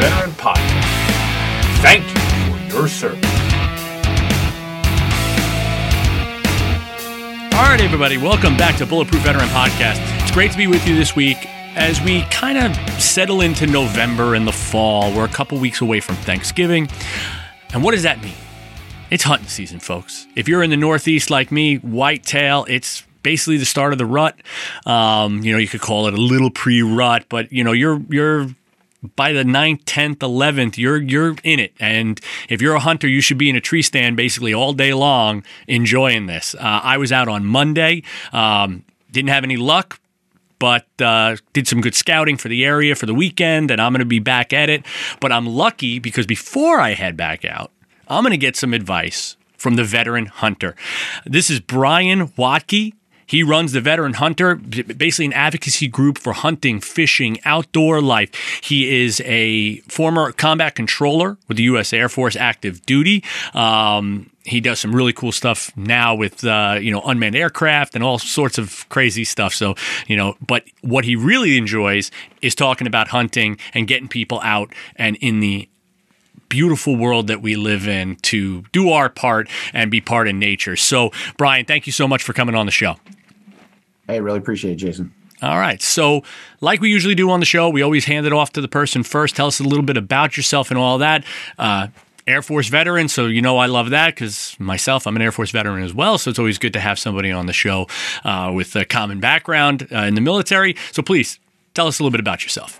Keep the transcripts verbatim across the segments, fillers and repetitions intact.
Veteran Podcast. Thank you for your service. All right, everybody, welcome back to Bulletproof Veteran Podcast. It's great to be with you this week as we kind of settle into November and the fall. We're a couple weeks away from Thanksgiving. And what does that mean? It's hunting season, folks. If you're in the Northeast like me, whitetail, it's basically the start of the rut. Um, you know, you could call it a little pre-rut, but you know, you're you're by the ninth, tenth, eleventh, you're you're in it. And if you're a hunter, you should be in a tree stand basically all day long enjoying this. Uh, I was out on Monday, um, didn't have any luck, but uh, did some good scouting for the area for the weekend, and I'm going to be back at it. But I'm lucky because before I head back out, I'm going to get some advice from the Veteran Hunter. This is Brian Watke. He runs the Veteran Hunter, basically an advocacy group for hunting, fishing, outdoor life. He is a former combat controller with the U S Air Force active duty. Um, he does some really cool stuff now with, uh, you know, unmanned aircraft and all sorts of crazy stuff. So, you know, but what he really enjoys is talking about hunting and getting people out and in the beautiful world that we live in to do our part and be part of nature. So, Brian, thank you so much for coming on the show. Hey, really appreciate it, Jason. All right. So like we usually do on the show, we always hand it off to the person first. Tell us a little bit about yourself and all that. Uh, Air Force veteran, so you know I love that because myself, I'm an Air Force veteran as well, so it's always good to have somebody on the show uh, with a common background uh, in the military. So please, tell us a little bit about yourself.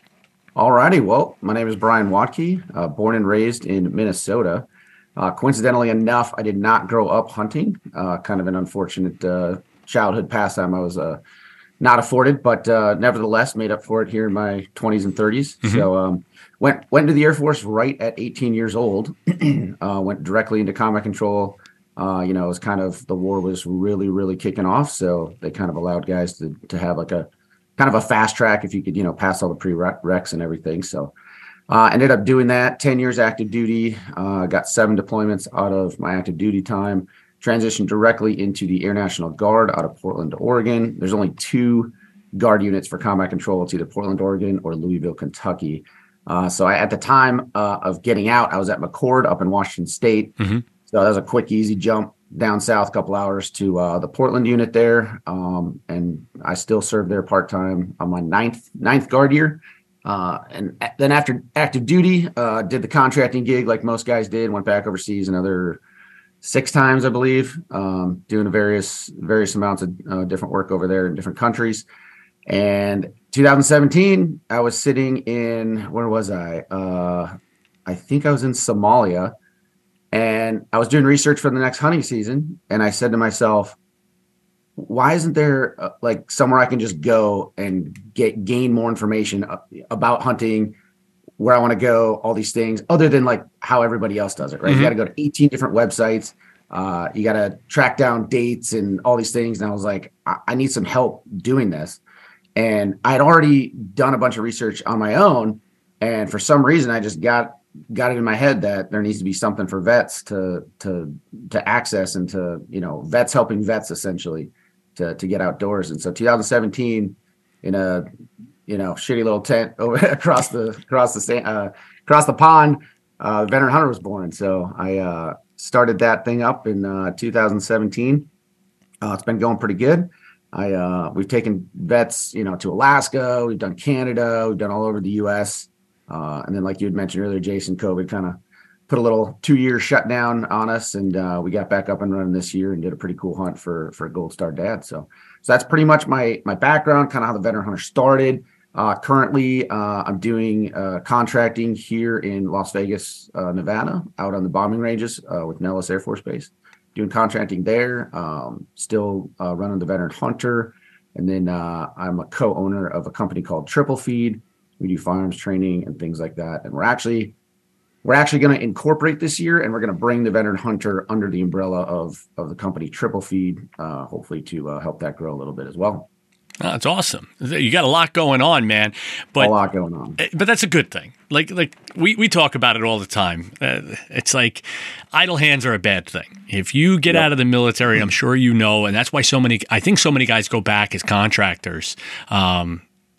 All righty. Well, my name is Brian Watke, uh, born and raised in Minnesota. Uh, coincidentally enough, I did not grow up hunting, uh, kind of an unfortunate uh childhood pastime I was uh, not afforded, but uh, nevertheless made up for it here in my twenties and thirties. Mm-hmm. So um, went went into the Air Force right at eighteen years old. uh, went directly into combat control. Uh, you know, it was kind of the war was really really kicking off, so they kind of allowed guys to to have like a kind of a fast track if you could you know pass all the prereqs and everything. So uh, ended up doing that. ten years active duty. Uh, got seven deployments out of my active duty time. Transitioned directly into the Air National Guard out of Portland, Oregon. There's only two Guard units for combat control. It's either Portland, Oregon or Louisville, Kentucky. Uh, so I, at the time uh, of getting out, I was at McChord up in Washington State. Mm-hmm. So that was a quick, easy jump down south, a couple hours to uh, the Portland unit there. Um, and I still served there part-time on my ninth, ninth Guard year. Uh, and then after active duty, uh, did the contracting gig like most guys did, went back overseas another six times, I believe, um, doing various various amounts of uh, different work over there in different countries. And twenty seventeen, I was sitting in, where was I? Uh, I think I was in Somalia, and I was doing research for the next hunting season. And I said to myself, why isn't there uh, like somewhere I can just go and get gain more information about hunting, where I want to go, all these things, other than like how everybody else does it, right? Mm-hmm. You got to go to eighteen different websites. Uh, you got to track down dates and all these things. And I was like, I-, I need some help doing this. And I'd already done a bunch of research on my own. And for some reason, I just got got it in my head that there needs to be something for vets to to to access and to, you know, vets helping vets essentially to to get outdoors. And so twenty seventeen, in a you know, shitty little tent over across the across the uh, across the pond, uh, Veteran Hunter was born. So I uh, started that thing up in uh, two thousand seventeen. Uh, it's been going pretty good. I uh, we've taken vets, you know, to Alaska. We've done Canada. We've done all over the U S. Uh, and then, like you had mentioned earlier, Jason, COVID kind of put a little two-year shutdown on us, and uh, we got back up and running this year and did a pretty cool hunt for for a Gold Star Dad. So, so that's pretty much my my background, kind of how the Veteran Hunter started. Uh, currently, uh, I'm doing uh, contracting here in Las Vegas, uh, Nevada, out on the bombing ranges uh, with Nellis Air Force Base. Doing contracting there, um, still uh, running the Veteran Hunter. And then uh, I'm a co-owner of a company called Triple Feed. We do firearms training and things like that. And we're actually we're actually going to incorporate this year, and we're going to bring the Veteran Hunter under the umbrella of, of the company Triple Feed, uh, hopefully to uh, help that grow a little bit as well. Oh, that's awesome. You got a lot going on, man. But, a lot going on. But that's a good thing. Like like we, we talk about it all the time. Uh, it's like idle hands are a bad thing. If you get yep. out of the military, I'm sure you know, and that's why so many, I think so many guys go back as contractors. Um,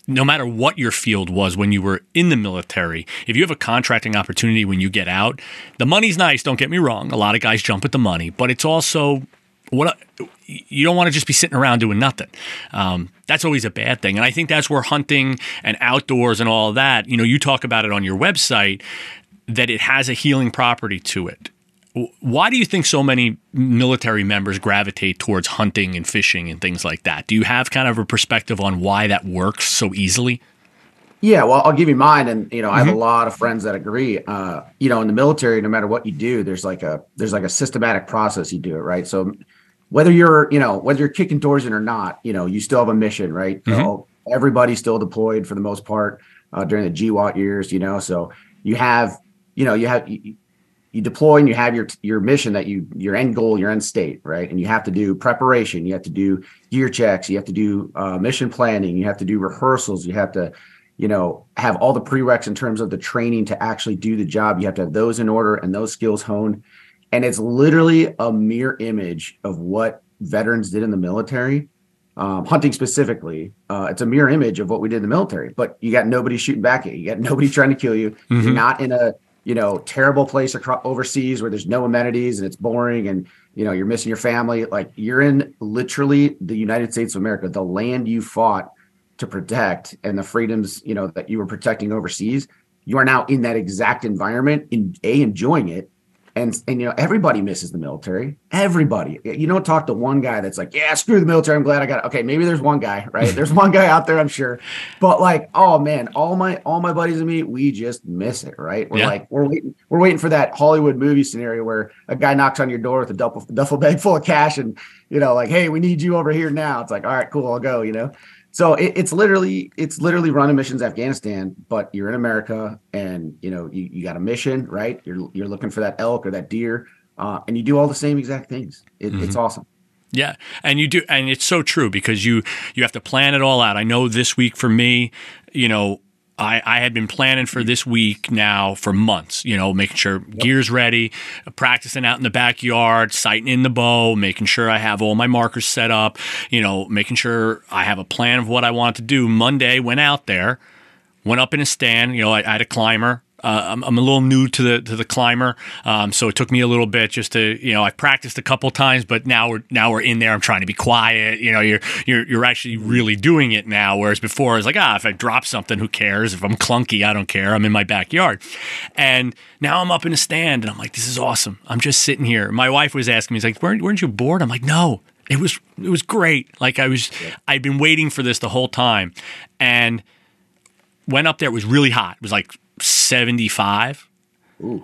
no matter what your field was when you were in the military, if you have a contracting opportunity when you get out, the money's nice, don't get me wrong. A lot of guys jump at the money, but it's also what you don't want to just be sitting around doing nothing. Um, that's always a bad thing. And I think that's where hunting and outdoors and all of that, you know, you talk about it on your website, that it has a healing property to it. Why do you think so many military members gravitate towards hunting and fishing and things like that? Do you have kind of a perspective on why that works so easily? Yeah, well, I'll give you mine. And, you know, mm-hmm. I have a lot of friends that agree. Uh, you know, in the military, no matter what you do, there's like a there's like a systematic process you do it, right? So whether you're, you know, whether you're kicking doors in or not, you know, you still have a mission, right? Mm-hmm. You know, everybody's still deployed for the most part uh, during the G WOT years, you know, so you have, you know, you have you, you deploy and you have your your mission that you your end goal, your end state, right? And you have to do preparation, you have to do gear checks, you have to do uh, mission planning, you have to do rehearsals, you have to, you know, have all the prereqs in terms of the training to actually do the job. You have to have those in order and those skills honed. And it's literally a mirror image of what veterans did in the military, um, hunting specifically. Uh, it's a mirror image of what we did in the military, but you got nobody shooting back at you. You got nobody trying to kill you. Mm-hmm. You're not in a, you know, terrible place across overseas where there's no amenities and it's boring and, you know, you're missing your family. Like, you're in literally the United States of America, the land you fought to protect and the freedoms, you know, that you were protecting overseas. You are now in that exact environment, in a enjoying it. And, and, you know, everybody misses the military. Everybody. You don't talk to one guy that's like, yeah, screw the military. I'm glad I got it. Okay, maybe there's one guy, right? There's one guy out there, I'm sure. But like, oh man, all my all my buddies and me, we just miss it, right? We're yeah. like, we're waiting, we're waiting for that Hollywood movie scenario where a guy knocks on your door with a duffel, duffel bag full of cash and, you know, like, hey, we need you over here now. It's like, all right, cool, I'll go, you know? So it, it's literally it's literally running missions Afghanistan, but you're in America, and you know you, you got a mission, right? You're you're looking for that elk or that deer, uh, and you do all the same exact things. It, mm-hmm. It's awesome. Yeah, and you do, and it's so true because you you have to plan it all out. I know this week for me, you know, I, I had been planning for this week now for months, you know, making sure yep. gear's ready, practicing out in the backyard, sighting in the bow, making sure I have all my markers set up, you know, making sure I have a plan of what I want to do. Monday, went out there, went up in a stand, you know, I, I had a climber. Uh, I'm, I'm a little new to the to the climber, um, so it took me a little bit just to, you know, I practiced a couple times, but now we're now we're in there. I'm trying to be quiet. You know, you're you're you're actually really doing it now. Whereas before, I was like, ah, if I drop something, who cares? If I'm clunky, I don't care. I'm in my backyard, and now I'm up in a stand, and I'm like, this is awesome. I'm just sitting here. My wife was asking me, she's like, weren't, weren't you bored? I'm like, no, it was it was great. Like I was, yeah. I'd been waiting for this the whole time, and went up there. It was really hot. It was like seventy-five. Ooh.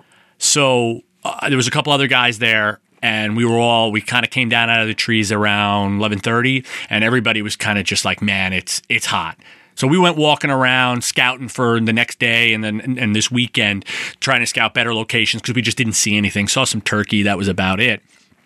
So uh, there was a couple other guys there, and we were all, we kind of came down out of the trees around eleven thirty, and everybody was kind of just like, man, it's it's hot. So we went walking around, scouting for the next day and then and, and this weekend, trying to scout better locations because we just didn't see anything. Saw some turkey, that was about it.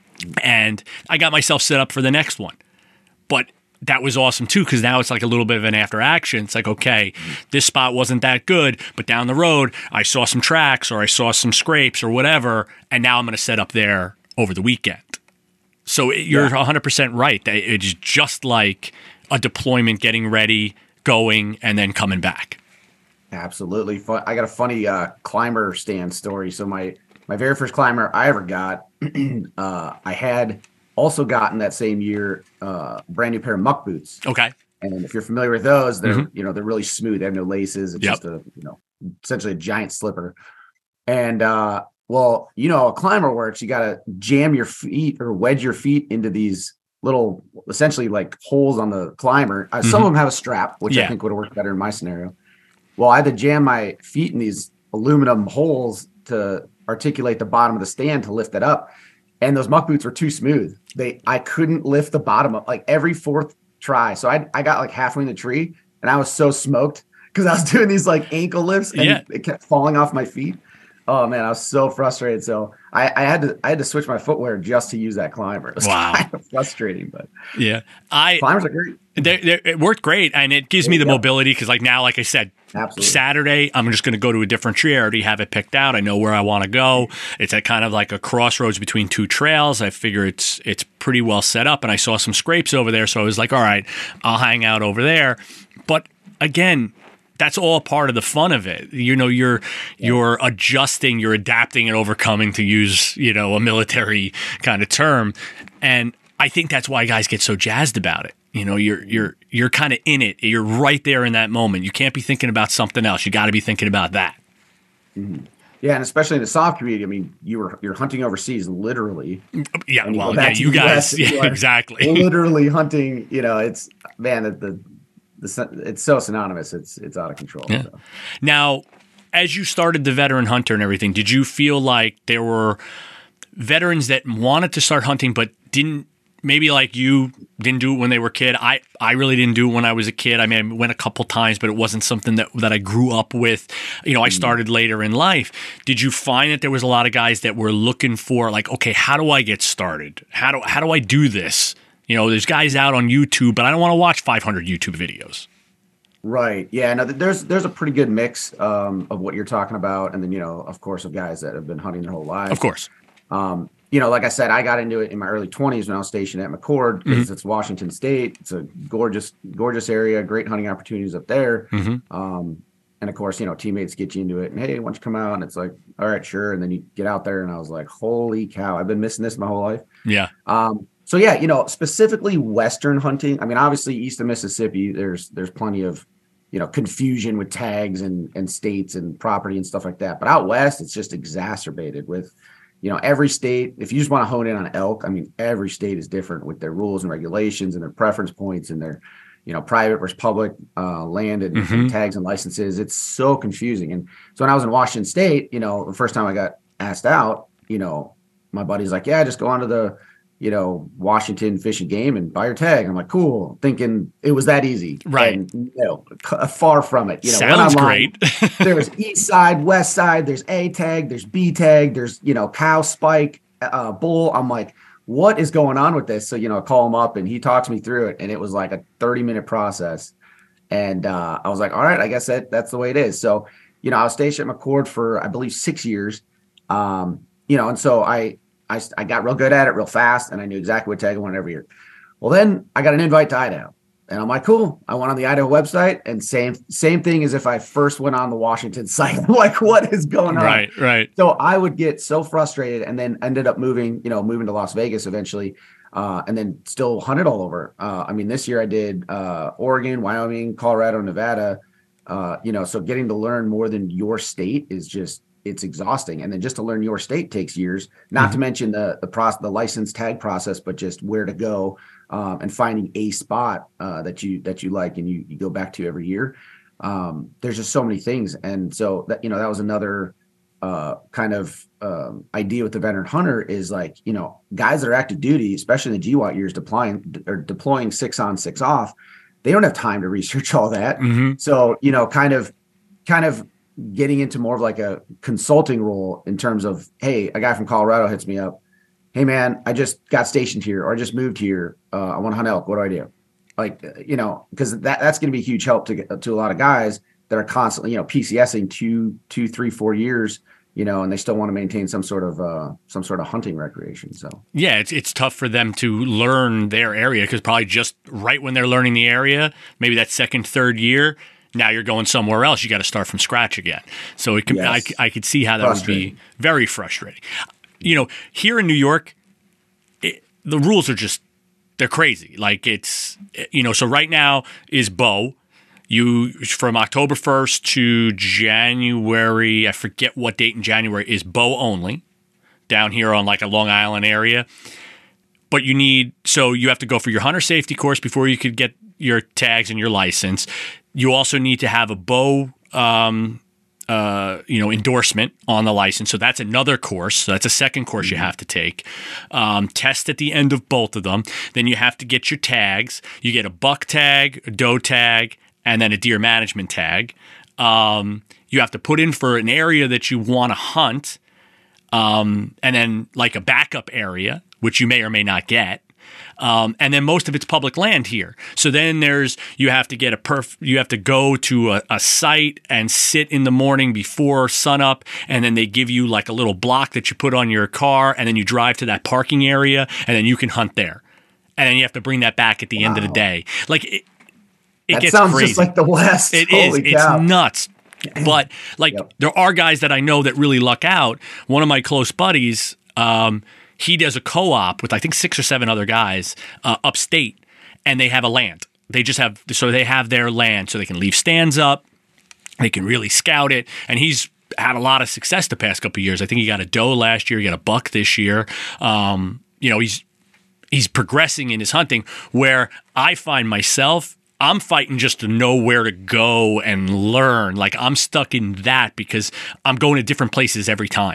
And I got myself set up for the next one. But that was awesome too, because now it's like a little bit of an after action. It's like, okay, this spot wasn't that good, but down the road, I saw some tracks or I saw some scrapes or whatever, and now I'm going to set up there over the weekend. So it, you're yeah. one hundred percent right. That it's just like a deployment, getting ready, going, and then coming back. Absolutely. Fun. I got a funny uh, climber stand story. So my, my very first climber I ever got, uh, I had also gotten that same year uh, brand new pair of muck boots. Okay. And if you're familiar with those, they're mm-hmm. you know they're really smooth. They have no laces. It's yep. just a you know essentially a giant slipper. And uh, well, you know, a climber works. You got to jam your feet or wedge your feet into these little, essentially like holes on the climber. Uh, mm-hmm. Some of them have a strap, which yeah. I think would have worked better in my scenario. Well, I had to jam my feet in these aluminum holes to articulate the bottom of the stand to lift it up. And those muck boots were too smooth. They, I couldn't lift the bottom up like every fourth try. So I, I got like halfway in the tree, and I was so smoked because I was doing these like ankle lifts, and yeah. it kept falling off my feet. Oh man, I was so frustrated. So I, I had to, I had to switch my footwear just to use that climber. It was wow. kind of frustrating, but yeah, I climbers are great. They're, they're, it worked great, and it gives me the mobility because, like now, like I said, Absolutely. Saturday I'm just going to go to a different tree. I already have it picked out. I know where I want to go. It's at kind of like a crossroads between two trails. I figure it's it's pretty well set up, and I saw some scrapes over there, so I was like, all right, I'll hang out over there. But again, that's all part of the fun of it. You know, you're yeah. you're adjusting, you're adapting and overcoming, to use, you know, a military kind of term. And I think that's why guys get so jazzed about it. You know, you're you're you're kind of in it. You're right there in that moment. You can't be thinking about something else. You got to be thinking about that. Mm-hmm. Yeah, and especially in the soft community. I mean, you were you're hunting overseas, literally. Yeah, you well, yeah, you guys, yeah, you exactly. Literally hunting. You know, it's man, the, the the it's so synonymous. It's it's out of control. Yeah. So. Now, as you started the Veteran Hunter and everything, did you feel like there were veterans that wanted to start hunting but didn't? Maybe like you didn't do it when they were a kid. I, I really didn't do it when I was a kid. I mean, I went a couple times, but it wasn't something that, that I grew up with. You know, I started later in life. Did you find that there was a lot of guys that were looking for like, okay, how do I get started? How do how do I do this? You know, there's guys out on YouTube, but I don't want to watch five hundred YouTube videos. Right. Yeah. No, there's there's a pretty good mix um, of what you're talking about, and then you know, of course, of guys that have been hunting their whole lives. Of course. Um, You know, like I said, I got into it in my early twenties when I was stationed at McCord because mm-hmm. it's Washington State. It's a gorgeous, gorgeous area, great hunting opportunities up there. Mm-hmm. Um, and of course, you know, teammates get you into it and, hey, why don't you come out? And it's like, all right, sure. And then you get out there and I was like, holy cow, I've been missing this my whole life. Yeah. Um, so yeah, you know, specifically Western hunting. I mean, obviously east of Mississippi, there's, there's plenty of, you know, confusion with tags and, and states and property and stuff like that. But out West, it's just exacerbated with, you know, every state, if you just want to hone in on elk, I mean, every state is different with their rules and regulations and their preference points and their, you know, private versus public uh, land and, mm-hmm. and tags and licenses. It's so confusing. And so when I was in Washington State, you know, the first time I got asked out, you know, my buddy's like, yeah, just go onto the, you know, Washington Fish and Game and buy your tag. I'm like, cool, thinking it was that easy. Right. And, you know, far from it. You know, sounds great. There's east side, west side, there's A tag, there's B tag, there's, you know, cow, spike, uh, bull. I'm like, what is going on with this? So, you know, I call him up and he talks me through it. And it was like a thirty minute process. And uh, I was like, all right, I guess that that's the way it is. So, you know, I was stationed at McCord for, I believe, six years. Um, you know, and so I, I, I got real good at it real fast, and I knew exactly what tag I wanted every year. Well, then I got an invite to Idaho, and I'm like, cool. I went on the Idaho website, and same same thing as if I first went on the Washington site. I'm like, what is going on? Right, right. So I would get so frustrated, and then ended up moving, you know, moving to Las Vegas eventually, uh, and then still hunted all over. Uh, I mean, this year I did uh, Oregon, Wyoming, Colorado, Nevada. Uh, you know, so getting to learn more than your state is just, it's exhausting. And then just to learn your state takes years, not mm-hmm. to mention the, the process, the license tag process, but just where to go um, and finding a spot uh, that you, that you like, and you, you go back to every year. Um, there's just so many things. And so that, you know, that was another uh, kind of um, idea with the veteran hunter is like, you know, guys that are active duty, especially in the G W A T years, deploying or deploying six on, six off, they don't have time to research all that. Mm-hmm. So, you know, kind of, kind of, getting into more of like a consulting role in terms of, hey, a guy from Colorado hits me up. Hey man, I just got stationed here or I just moved here. Uh, I want to hunt elk. What do I do? Like, you know, because that, that's going to be a huge help to to a lot of guys that are constantly, you know, PCSing two, two, three, four years, you know, and they still want to maintain some sort of uh, some sort of hunting recreation. So yeah, it's it's tough for them to learn their area because probably just right when they're learning the area, maybe that second, third year, now you're going somewhere else. You got to start from scratch again. So it can, yes. I, I could see how that would be very frustrating. You know, here in New York, it, the rules are just, they're crazy. Like it's, you know, so right now is bow. You, from October first to January, I forget what date in January, is bow only down here on like a Long Island area. But you need, so you have to go for your hunter safety course before you could get your tags and your license. You also need to have a bow, um, uh, you know, endorsement on the license. So that's another course. So that's a second course mm-hmm. you have to take. Um, test at the end of both of them. Then you have to get your tags. You get a buck tag, a doe tag, and then a deer management tag. Um, you have to put in for an area that you want to hunt, um, and then like a backup area, which you may or may not get. Um, and then most of it's public land here. So then there's, you have to get a perf, you have to go to a, a site and sit in the morning before sunup. And then they give you like a little block that you put on your car. And then you drive to that parking area and then you can hunt there. And then you have to bring that back at the wow. end of the day. Like it, it that gets sounds crazy. just like the West. It is. Holy It's cow. nuts. But like, Yep. there are guys that I know that really luck out. One of my close buddies, um, he does a co-op with I think six or seven other guys uh, upstate, and they have a land. They just have so they have their land, so they can leave stands up. They can really scout it, and he's had a lot of success the past couple of years. I think he got a doe last year. He got a buck this year. Um, you know, he's he's progressing in his hunting. Where I find myself, I'm fighting just to know where to go and learn. Like, I'm stuck in that because I'm going to different places every time.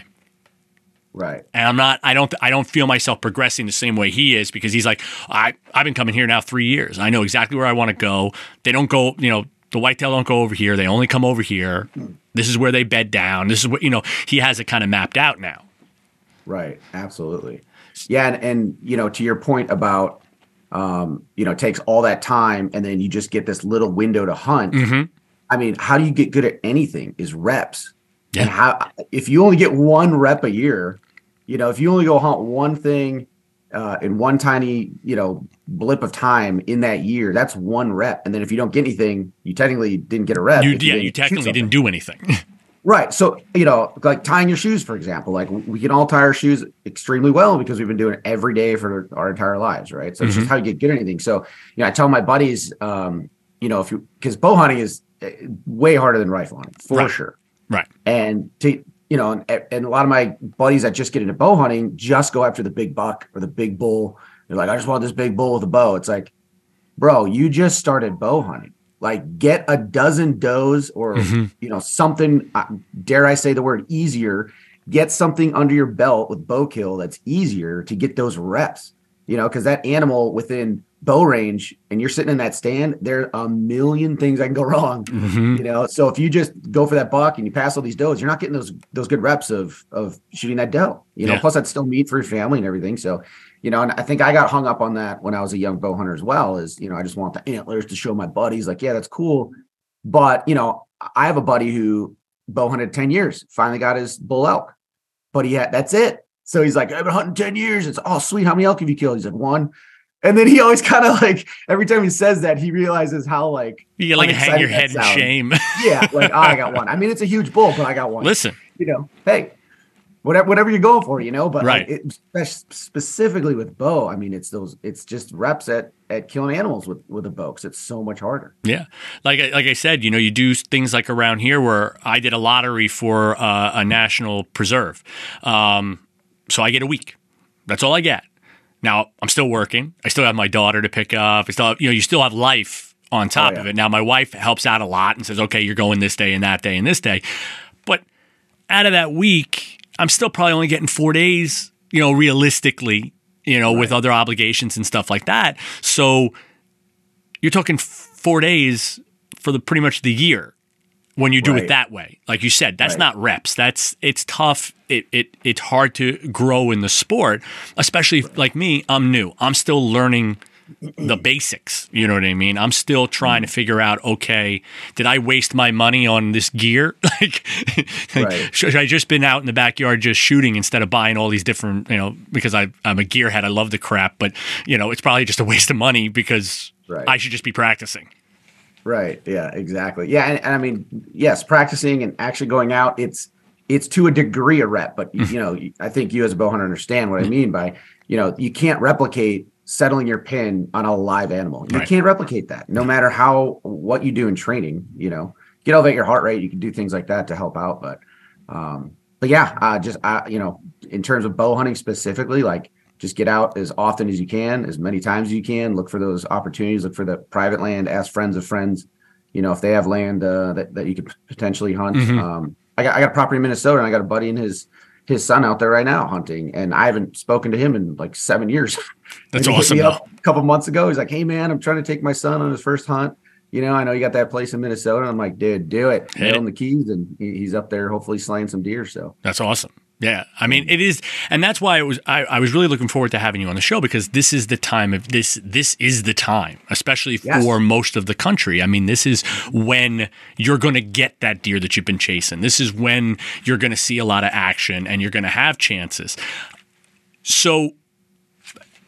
Right. And I'm not, I don't, I don't feel myself progressing the same way he is, because he's like, I, I've been coming here now three years. I know exactly where I want to go. They don't go, you know, the whitetail don't go over here. They only come over here. This is where they bed down. This is what, you know, he has it kind of mapped out now. Right. Absolutely. Yeah. And, and, you know, to your point about, um, you know, it takes all that time and then you just get this little window to hunt. Mm-hmm. I mean, how do you get good at anything is reps. Yeah. And how, if you only get one rep a year, you know, if you only go hunt one thing uh, in one tiny, you know, blip of time in that year, that's one rep. And then if you don't get anything, you technically didn't get a rep. You, if you yeah, didn't you shoot technically something. didn't do anything. Right. So, you know, like tying your shoes, for example, like we can all tie our shoes extremely well because we've been doing it every day for our entire lives. Right. So it's Mm-hmm. just how you get good at anything. So, you know, I tell my buddies, um, you know, if you, because bow hunting is uh, way harder than rifle hunting for Right. sure. Right. And to, you know, and, and a lot of my buddies that just get into bow hunting just go after the big buck or the big bull. They're like, I just want this big bull with a bow. It's like, bro, you just started bow hunting. Like, get a dozen does or, Mm-hmm. you know, something, uh, dare I say the word easier, get something under your belt with bow kill that's easier to get those reps, you know, because that animal within bow range and you're sitting in that stand, there are a million things that can go wrong, Mm-hmm. you know? So if you just go for that buck and you pass all these does, you're not getting those, those good reps of, of shooting that doe, you know, Yeah. plus that's still meat for your family and everything. So, you know, and I think I got hung up on that when I was a young bow hunter as well, is, you know, I just want the antlers to show my buddies like, yeah, that's cool. But, you know, I have a buddy who bow hunted ten years, finally got his bull elk, but he had, that's it. So he's like, I've been hunting ten years. It's, oh, sweet. How many elk have you killed? He's like, one. And then he always kind of like, every time he says that, he realizes how like, You like hang your head in sounds. shame. Yeah. Like, oh, I got one. I mean, it's a huge bull, but I got one. Listen, You know, hey, whatever, whatever you're going for, you know, but Right. like it, spec- specifically with bow, I mean, it's those, it's just reps at, at killing animals with, with a bow. Cause it's so much harder. yeah. Like, I- like I said, you know, you do things like around here where I did a lottery for uh, a national preserve. Um, so I get a week. That's all I get. Now, I'm still working. I still have my daughter to pick up. I still have, you know, you still have life on top Oh, yeah. of it. Now, my wife helps out a lot and says, okay, you're going this day and that day and this day. But out of that week, I'm still probably only getting four days, you know, realistically, you know, with other obligations and stuff like that. So you're talking four days for the pretty much the year when you do Right. it that way. Like you said, that's Right. not reps. That's it's tough. It it it's hard to grow in the sport, especially if, like me, I'm new. I'm still learning the basics. You know what I mean? I'm still trying to figure out, okay, did I waste my money on this gear? like, Right. should I just been out in the backyard just shooting instead of buying all these different, you know, because I, I'm a gearhead. I love the crap, but, you know, it's probably just a waste of money because Right. I should just be practicing. Right. Yeah, exactly. Yeah. And, and I mean, yes, practicing and actually going out, it's, it's to a degree a rep, but you know, I think you as a bow hunter understand what I mean by, you know, you can't replicate settling your pin on a live animal. You Right. can't replicate that no matter how, what you do in training, you know, you can elevate your heart rate. You can do things like that to help out. But, um, but yeah, uh, just, uh, you know, in terms of bow hunting specifically, like just get out as often as you can, as many times as you can, look for those opportunities, look for the private land, ask friends of friends, you know, if they have land uh, that, that you could potentially hunt. Mhm. Um, I got, I got a property in Minnesota and I got a buddy and his, his son out there right now hunting. And I haven't spoken to him in like seven years. That's And he hit awesome, me though. up a couple months ago. He's like, hey man, I'm trying to take my son on his first hunt. You know, I know you got that place in Minnesota. I'm like, dude, do it. Hit Mail it. him the keys and he- he's up there hopefully slaying some deer. So That's awesome. Yeah. I mean, it is. And that's why it was, I, I was really looking forward to having you on the show because this is the time of this, this is the time, especially Yes. for most of the country. I mean, this is when you're going to get that deer that you've been chasing. This is when you're going to see a lot of action and you're going to have chances. So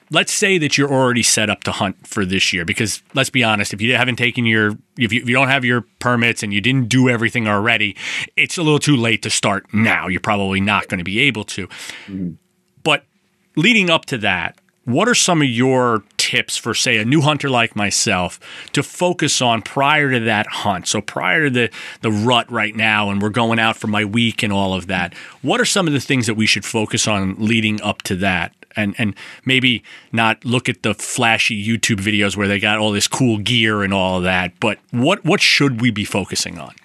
let's say that you're already set up to hunt for this year, because let's be honest, if you haven't taken your, if you, if you don't have your permits and you didn't do everything already, it's a little too late to start now. You're probably not going to be able to. Mm-hmm. But leading up to that, what are some of your tips for, say, a new hunter like myself to focus on prior to that hunt? So prior to the, the rut right now, and we're going out for my week and all of that, what are some of the things that we should focus on leading up to that? And and maybe not look at the flashy YouTube videos where they got all this cool gear and all of that, but what, what should we be focusing on?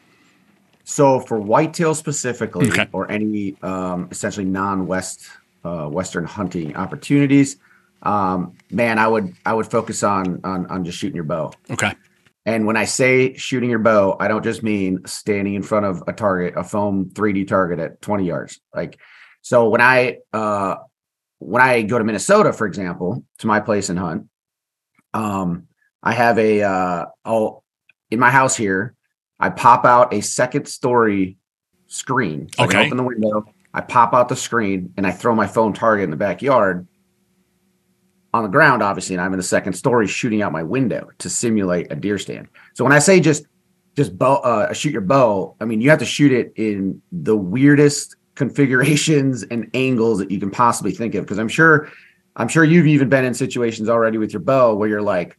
So for whitetail specifically, okay. or any um, essentially non-west uh, Western hunting opportunities, um, man, I would I would focus on on on just shooting your bow. Okay. And when I say shooting your bow, I don't just mean standing in front of a target, a foam three D target at twenty yards. Like, so when I uh, when I go to Minnesota, for example, to my place and hunt, um, I have a uh, oh in my house here. I pop out a second story screen. So okay. I can open the window. I pop out the screen and I throw my phone target in the backyard on the ground, obviously, and I'm in the second story shooting out my window to simulate a deer stand. So when I say just just bow, uh, shoot your bow, I mean, you have to shoot it in the weirdest configurations and angles that you can possibly think of. Because I'm sure, I'm sure you've even been in situations already with your bow where you're like,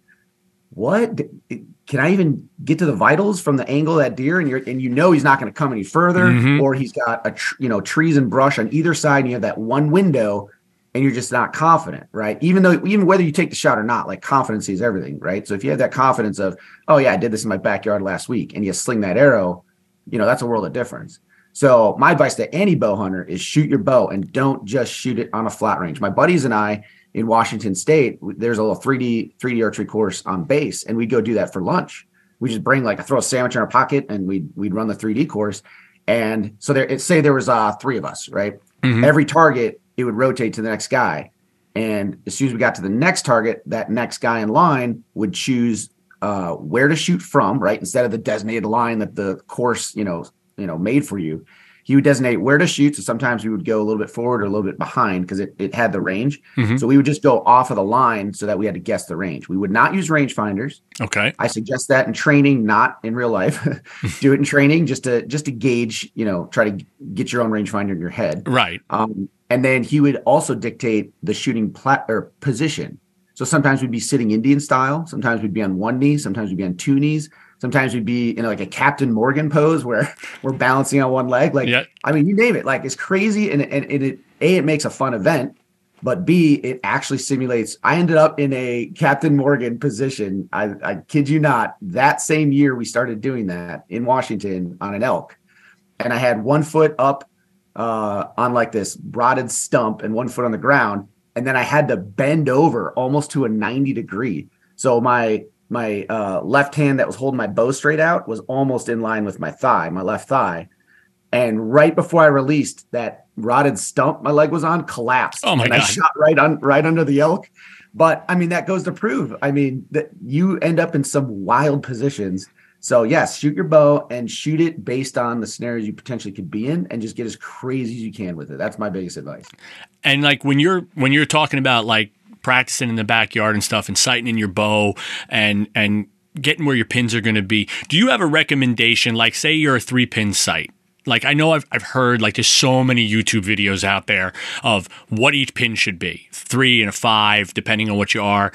what? Can I even get to the vitals from the angle of that deer? And you're, and you know, he's not going to come any further, mm-hmm. or he's got a, tr- you know, trees and brush on either side. And you have that one window and you're just not confident, right? Even though, even whether you take the shot or not, like confidence is everything, right? So if you have that confidence of, oh yeah, I did this in my backyard last week, and you sling that arrow, you know, that's a world of difference. So my advice to any bow hunter is shoot your bow and don't just shoot it on a flat range. My buddies and I in Washington State, there's a little three D three D archery course on base, and we go do that for lunch. We just bring like, I throw a sandwich in our pocket, and we'd we'd run the three D course. And so there, it, say there was uh, three of us, right? Mm-hmm. Every target, it would rotate to the next guy, and as soon as we got to the next target, that next guy in line would choose uh, where to shoot from, right? Instead of the designated line that the course, you know, you know, made for you. He would designate where to shoot. So sometimes we would go a little bit forward or a little bit behind because it, it had the range. Mm-hmm. So we would just go off of the line so that we had to guess the range. We would not use rangefinders. Okay. I suggest that in training, not in real life. Do it in training just to just to gauge, you know, try to get your own rangefinder in your head. Right. Um, and then he would also dictate the shooting plat or position. So sometimes we'd be sitting Indian style. Sometimes we'd be on one knee. Sometimes we'd be on two knees. Sometimes we'd be in like a Captain Morgan pose where we're balancing on one leg. Like, yep. I mean, you name it. Like, it's crazy. And, and, and it, A, it makes a fun event, but B, it actually simulates. I ended up in a Captain Morgan position. I, I kid you not. That same year we started doing that in Washington on an elk. And I had one foot up uh, on like this rotted stump and one foot on the ground. And then I had to bend over almost to a ninety degree. So my My uh, left hand that was holding my bow straight out was almost in line with my thigh, my left thigh. And right before I released, that rotted stump my leg was on collapsed. Oh my and God. I shot right on, right under the elk. But I mean, that goes to prove, I mean, that you end up in some wild positions. So yes, shoot your bow and shoot it based on the scenarios you potentially could be in, and just get as crazy as you can with it. That's my biggest advice. And like when you're when you're talking about like practicing in the backyard and stuff and sighting in your bow and and getting where your pins are going to be, do you have a recommendation? Like, say you're a three pin sight. Like, I know I've I've heard like there's so many YouTube videos out there of what each pin should be, three and a five, depending on what you are.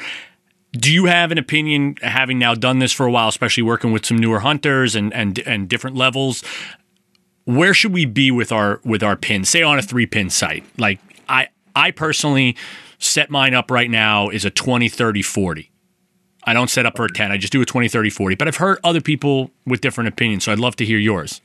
Do you have an opinion, having now done this for a while, especially working with some newer hunters and and and different levels? Where should we be with our with our pins? Say on a three pin sight. Like I I personally set mine up right now is a twenty, thirty, forty. I don't set up for a ten. I just do a twenty, thirty, forty. But I've heard other people with different opinions, so I'd love to hear yours.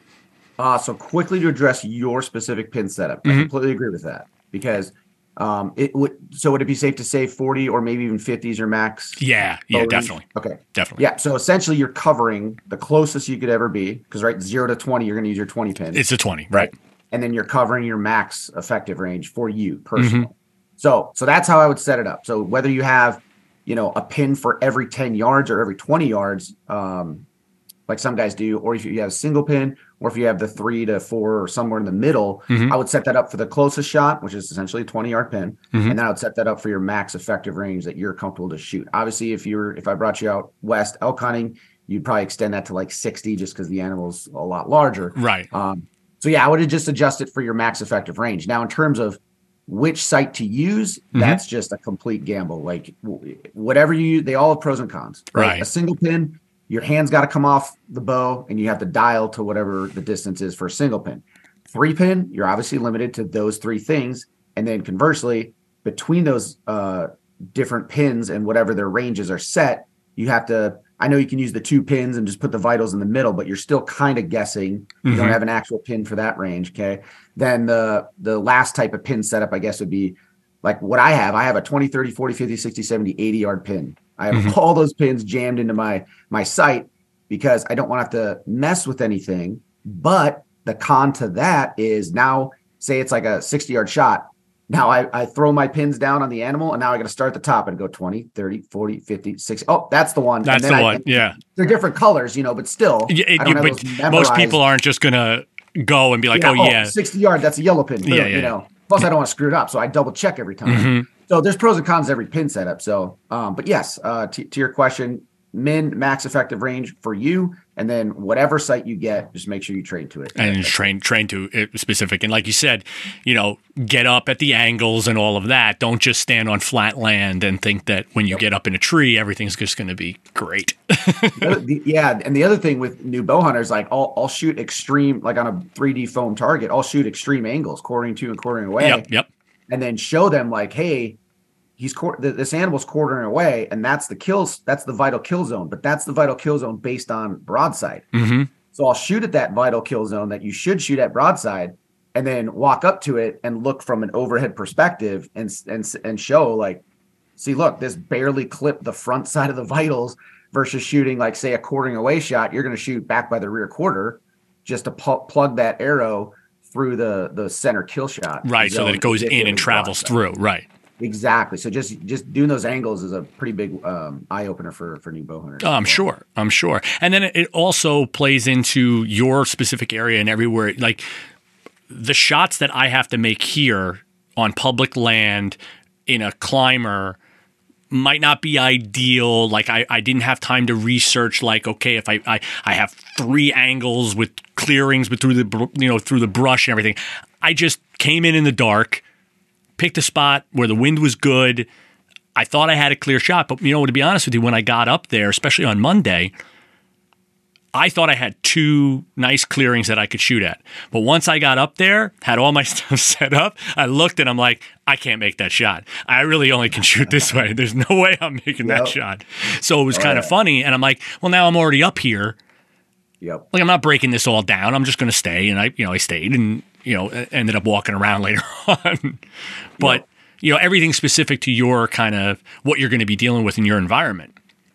Uh, so quickly to address your specific pin setup, mm-hmm. I completely agree with that. Because um, it would. So would it be safe to say forty or maybe even fifty is your max? Yeah, yeah, range? definitely. Okay. Definitely. Yeah, so essentially you're covering the closest you could ever be, because right, zero to twenty, you're going to use your twenty pin. It's a twenty, right. And then you're covering your max effective range for you personally. Mm-hmm. So, so that's how I would set it up. So whether you have, you know, a pin for every ten yards or every twenty yards, um, like some guys do, or if you have a single pin, or if you have the three to four or somewhere in the middle, mm-hmm. I would set that up for the closest shot, which is essentially a twenty yard pin. Mm-hmm. And then I would set that up for your max effective range that you're comfortable to shoot. Obviously, if you're, if I brought you out west elk hunting, you'd probably extend that to like sixty just because the animal's a lot larger. Right. Um, so yeah, I would have just adjusted for your max effective range. Now, in terms of which site to use, mm-hmm. that's just a complete gamble. Like whatever you use, they all have pros and cons. Right. right. A single pin, your hand's got to come off the bow and you have to dial to whatever the distance is for a single pin. Three pin, you're obviously limited to those three things. And then conversely, between those uh, different pins and whatever their ranges are set, you have to, I know you can use the two pins and just put the vitals in the middle, but you're still kind of guessing. You mm-hmm. don't have an actual pin for that range. Okay. Then the, the last type of pin setup, I guess, would be like what I have. I have a twenty, thirty, forty, fifty, sixty, seventy, eighty yard pin. I have mm-hmm. all those pins jammed into my, my sight because I don't want to have to mess with anything. But the con to that is now, say it's like a sixty yard shot. Now I, I throw my pins down on the animal and now I got to start at the top and go twenty, thirty, forty, fifty, sixty. Oh, that's the one. That's the I, one. Yeah. They're different colors, you know, but still. Yeah, it, you, but most people aren't just going to go and be like, yeah, oh, oh, yeah. sixty yard, that's a yellow pin. Boom, yeah, yeah, you know. Plus, I don't want to screw it up, so I double check every time. Mm-hmm. So there's pros and cons to every pin setup. So, um, but yes, uh, to, to your question, min max effective range for you, and then whatever site you get, just make sure you train to it. And train train to it specific. And like you said, you know, get up at the angles and all of that. Don't just stand on flat land and think that when you yep. get up in a tree, everything's just going to be great. Yeah, and the other thing with new bow hunters, like I'll I'll shoot extreme, like on a three D foam target, I'll shoot extreme angles, quartering to and quartering away. Yep, yep. And then show them like, hey, he's this animal's quartering away, and that's the kills. That's the vital kill zone, but that's the vital kill zone based on broadside. Mm-hmm. So I'll shoot at that vital kill zone that you should shoot at broadside, and then walk up to it and look from an overhead perspective and and and show like, see, look, this barely clipped the front side of the vitals versus shooting like say a quartering away shot. You're going to shoot back by the rear quarter just to pu- plug that arrow through the the center kill shot. Right, so that it goes in and travels through. Right. Exactly. So just just doing those angles is a pretty big um, eye opener for for new bow hunters. Oh, I'm sure. I'm sure. And then it also plays into your specific area and everywhere. Like the shots that I have to make here on public land in a climber might not be ideal. Like I, I didn't have time to research. Like okay, if I, I I have three angles with clearings, but through the you know through the brush and everything, I just came in in the dark. Picked a spot where the wind was good. I thought I had a clear shot, but you know, to be honest with you, when I got up there, especially on Monday, I thought I had two nice clearings that I could shoot at. But once I got up there, had all my stuff set up, I looked and I'm like, I can't make that shot. I really only can shoot this way. There's no way I'm making yep. that shot. So it was oh, kind of yeah. funny. And I'm like, well, now I'm already up here. Yep. Like I'm not breaking this all down. I'm just going to stay. And I, you know, I stayed and, you know, ended up walking around later on. But, yep. you know, everything specific to your kind of what you're going to be dealing with in your environment.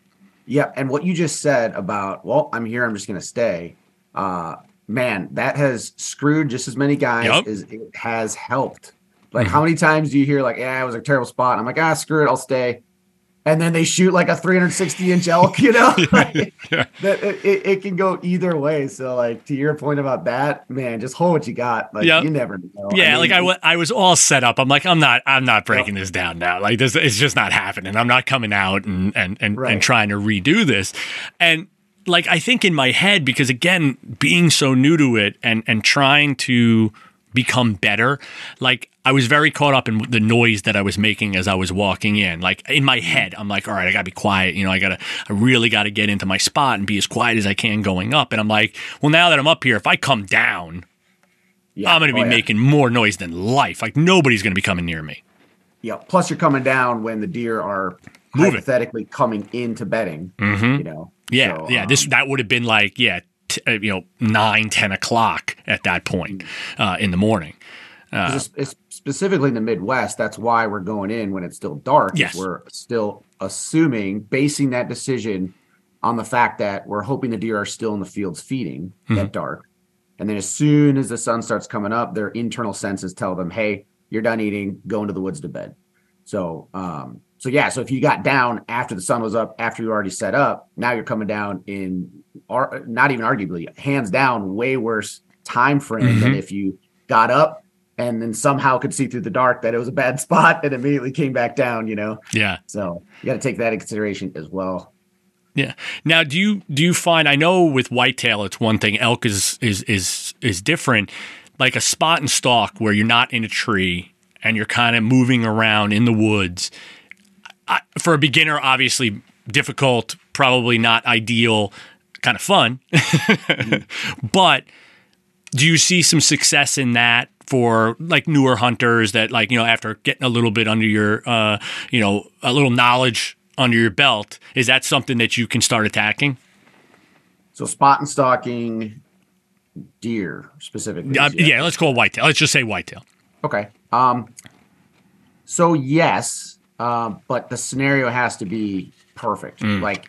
Yeah. And what you just said about, well, I'm here, I'm just going to stay. Uh, man, that has screwed just as many guys yep. as it has helped. Like mm-hmm. how many times do you hear like, yeah, it was a terrible spot. I'm like, ah, screw it, I'll stay. And then they shoot like a three hundred sixty inch elk, you know, like, yeah. that it, it, it can go either way. So like to your point about that, man, just hold what you got. Like yep. you never know. Yeah. I mean, like I, w- I was all set up. I'm like, I'm not, I'm not breaking yep. this down now. Like this, it's just not happening. I'm not coming out and, and, and, right. and trying to redo this. And like, I think in my head, because again, being so new to it and, and trying to become better, like I was very caught up in the noise that I was making as I was walking in. Like in my head, I'm like, all right, I gotta be quiet. You know, I gotta, I really gotta get into my spot and be as quiet as I can going up. And I'm like, well, now that I'm up here, if I come down, yeah. I'm gonna be oh, yeah. making more noise than life. Like nobody's gonna be coming near me. Yeah. Plus, you're coming down when the deer are Moving. hypothetically coming into bedding. Mm-hmm. You know. Yeah, so, yeah. Um, this that would have been like, yeah, t- you know, nine, ten o'clock at that point uh, in the morning. Uh, it's, it's specifically in the Midwest. That's why we're going in when it's still dark. Yes. We're still assuming, basing that decision on the fact that we're hoping the deer are still in the fields feeding mm-hmm. at dark. And then as soon as the sun starts coming up, their internal senses tell them, hey, you're done eating, go into the woods to bed. So, um, so yeah, so if you got down after the sun was up, after you already set up, now you're coming down in are not even arguably, hands down, way worse time frame Mm-hmm. than if you got up and then somehow could see through the dark that it was a bad spot and immediately came back down, you know? Yeah. So you got to take that in consideration as well. Yeah. Now, do you do you find? I know with whitetail, it's one thing. Elk is is is is different. Like a spot and stalk where you're not in a tree and you're kind of moving around in the woods. I, for a beginner, obviously difficult, probably not ideal. Kind of fun, but do you see some success in that for like newer hunters that like, you know, after getting a little bit under your, uh, you know, a little knowledge under your belt, is that something that you can start attacking? So spot and stalking deer specifically. Uh, yeah. Let's call it whitetail. Let's just say whitetail. Okay. Um, so yes, uh, but the scenario has to be perfect. Mm. Like,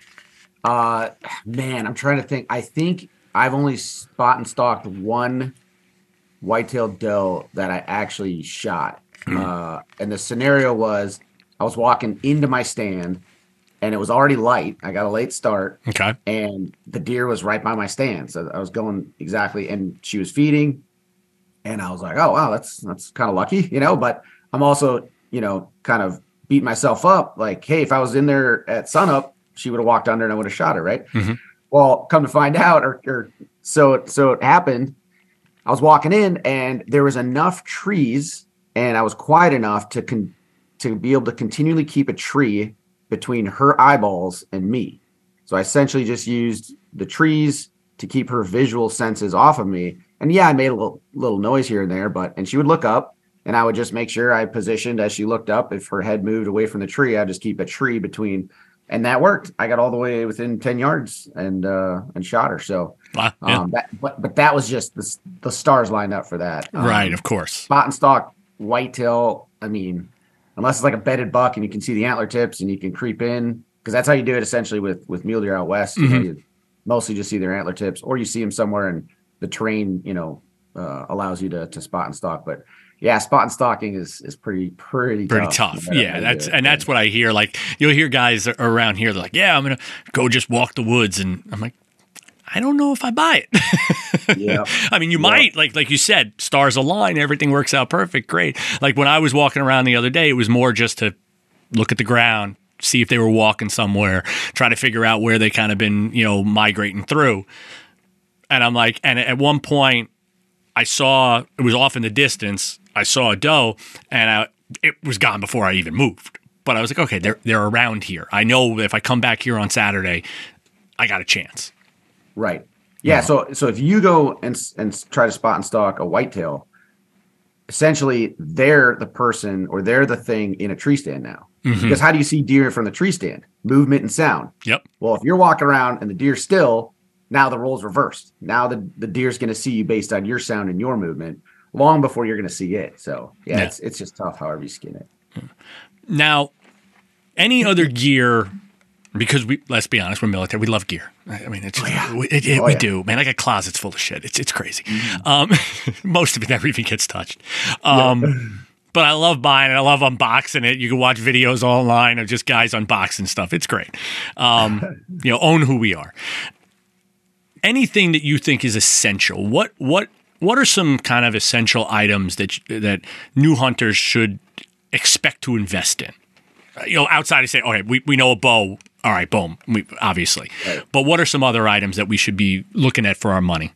uh, man, I'm trying to think. I think I've only spot and stalked one white-tailed doe that I actually shot. Uh, and the scenario was I was walking into my stand and it was already light. I got a late start. Okay. And the deer was right by my stand. So I was going exactly, and she was feeding. And I was like, oh, wow, that's that's kind of lucky, you know, but I'm also, you know, kind of beat myself up. Like, hey, if I was in there at sunup, she would have walked under and I would have shot her, right? Mm-hmm. Well, come to find out, or, or so so it happened. I was walking in and there was enough trees and I was quiet enough to con- to be able to continually keep a tree between her eyeballs and me. So I essentially just used the trees to keep her visual senses off of me. And yeah, I made a little little noise here and there, but and she would look up and I would just make sure I positioned as she looked up. If her head moved away from the tree, I'd just keep a tree between. And that worked. I got all the way within ten yards and uh, and shot her. So, Wow, yeah. um, that, but but that was just the the stars lined up for that. Um, Right, of course. Spot and stalk whitetail. I mean, unless it's like a bedded buck and you can see the antler tips and you can creep in, because that's how you do it essentially with with mule deer out west. You know, Mm-hmm. you mostly just see their antler tips, or you see them somewhere and the terrain, you know, uh, allows you to to spot and stalk. But yeah, spot and stalking is is pretty pretty Pretty tough. tough. No matter Yeah, how you that's do it. and that's what I hear. Like you'll hear guys around here, they're like, "Yeah, I'm gonna go just walk the woods," and I'm like, I don't know if I buy it. Yeah. I mean, you Yeah. might, like like you said, stars align, everything works out perfect, great. Like when I was walking around the other day, it was more just to look at the ground, see if they were walking somewhere, try to figure out where they kind of been, you know, migrating through. And I'm like, and at one point, I saw it was off in the distance. I saw a doe, and I, it was gone before I even moved. But I was like, okay, they're they're around here. I know if I come back here on Saturday, I got a chance. Right. Yeah. So so if you go and and try to spot and stalk a whitetail, essentially they're the person or they're the thing in a tree stand now. Mm-hmm. Because how do you see deer from the tree stand? Movement and sound. Yep. Well, if you're walking around and the deer's still, now the role's reversed. Now the, the deer's going to see you based on your sound and your movement long before you're going to see it. So yeah, Yeah. it's it's just tough however you skin it. Now, any other gear? Because we, let's be honest, we're military. We love gear. I mean, it's Oh, yeah. we, it, it, Oh, we yeah. do, man. I got closets full of shit. It's it's crazy. Mm-hmm. Um, most of it never even gets touched. Um, but I love buying it. I love unboxing it. You can watch videos online of just guys unboxing stuff. It's great. Um, you know, own who we are. Anything that you think is essential. What what what are some kind of essential items that that new hunters should expect to invest in? You know, outside of saying, okay, we, we know a bow. All right, boom, we, obviously. Right. But what are some other items that we should be looking at for our money?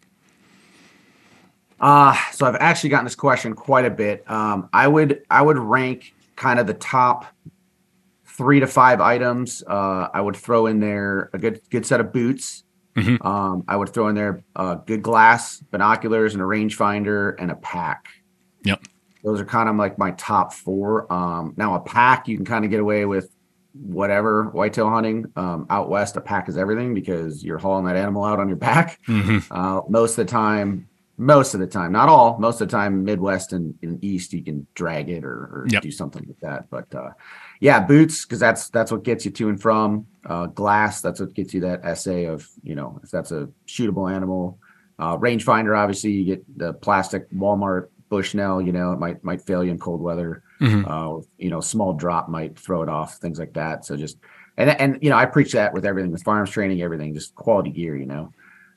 Uh, so I've actually gotten this question quite a bit. Um, I would I would rank kind of the top three to five items. Uh, I would throw in there a good good set of boots. Mm-hmm. Um, I would throw in there uh, good glass, binoculars, and a rangefinder, and a pack. Yep. Those are kind of like my top four. Um, now a pack, you can kind of get away with whatever whitetail hunting. Um, out west, a pack is everything because you're hauling that animal out on your back. Mm-hmm. Uh, most of the time, most of the time, not all, most of the time, Midwest and, and East, you can drag it or, or Yep. do something like that. But uh, yeah, boots, because that's that's what gets you to and from. Uh, glass, that's what gets you that essay of, you know, if that's a shootable animal. Uh, rangefinder, obviously, you get the plastic Walmart Bushnell, you know, it might might fail you in cold weather. Mm-hmm. Uh, you know, small drop might throw it off, things like that. So just and and you know, I preach that with everything, with farms training, everything, just quality gear, you know.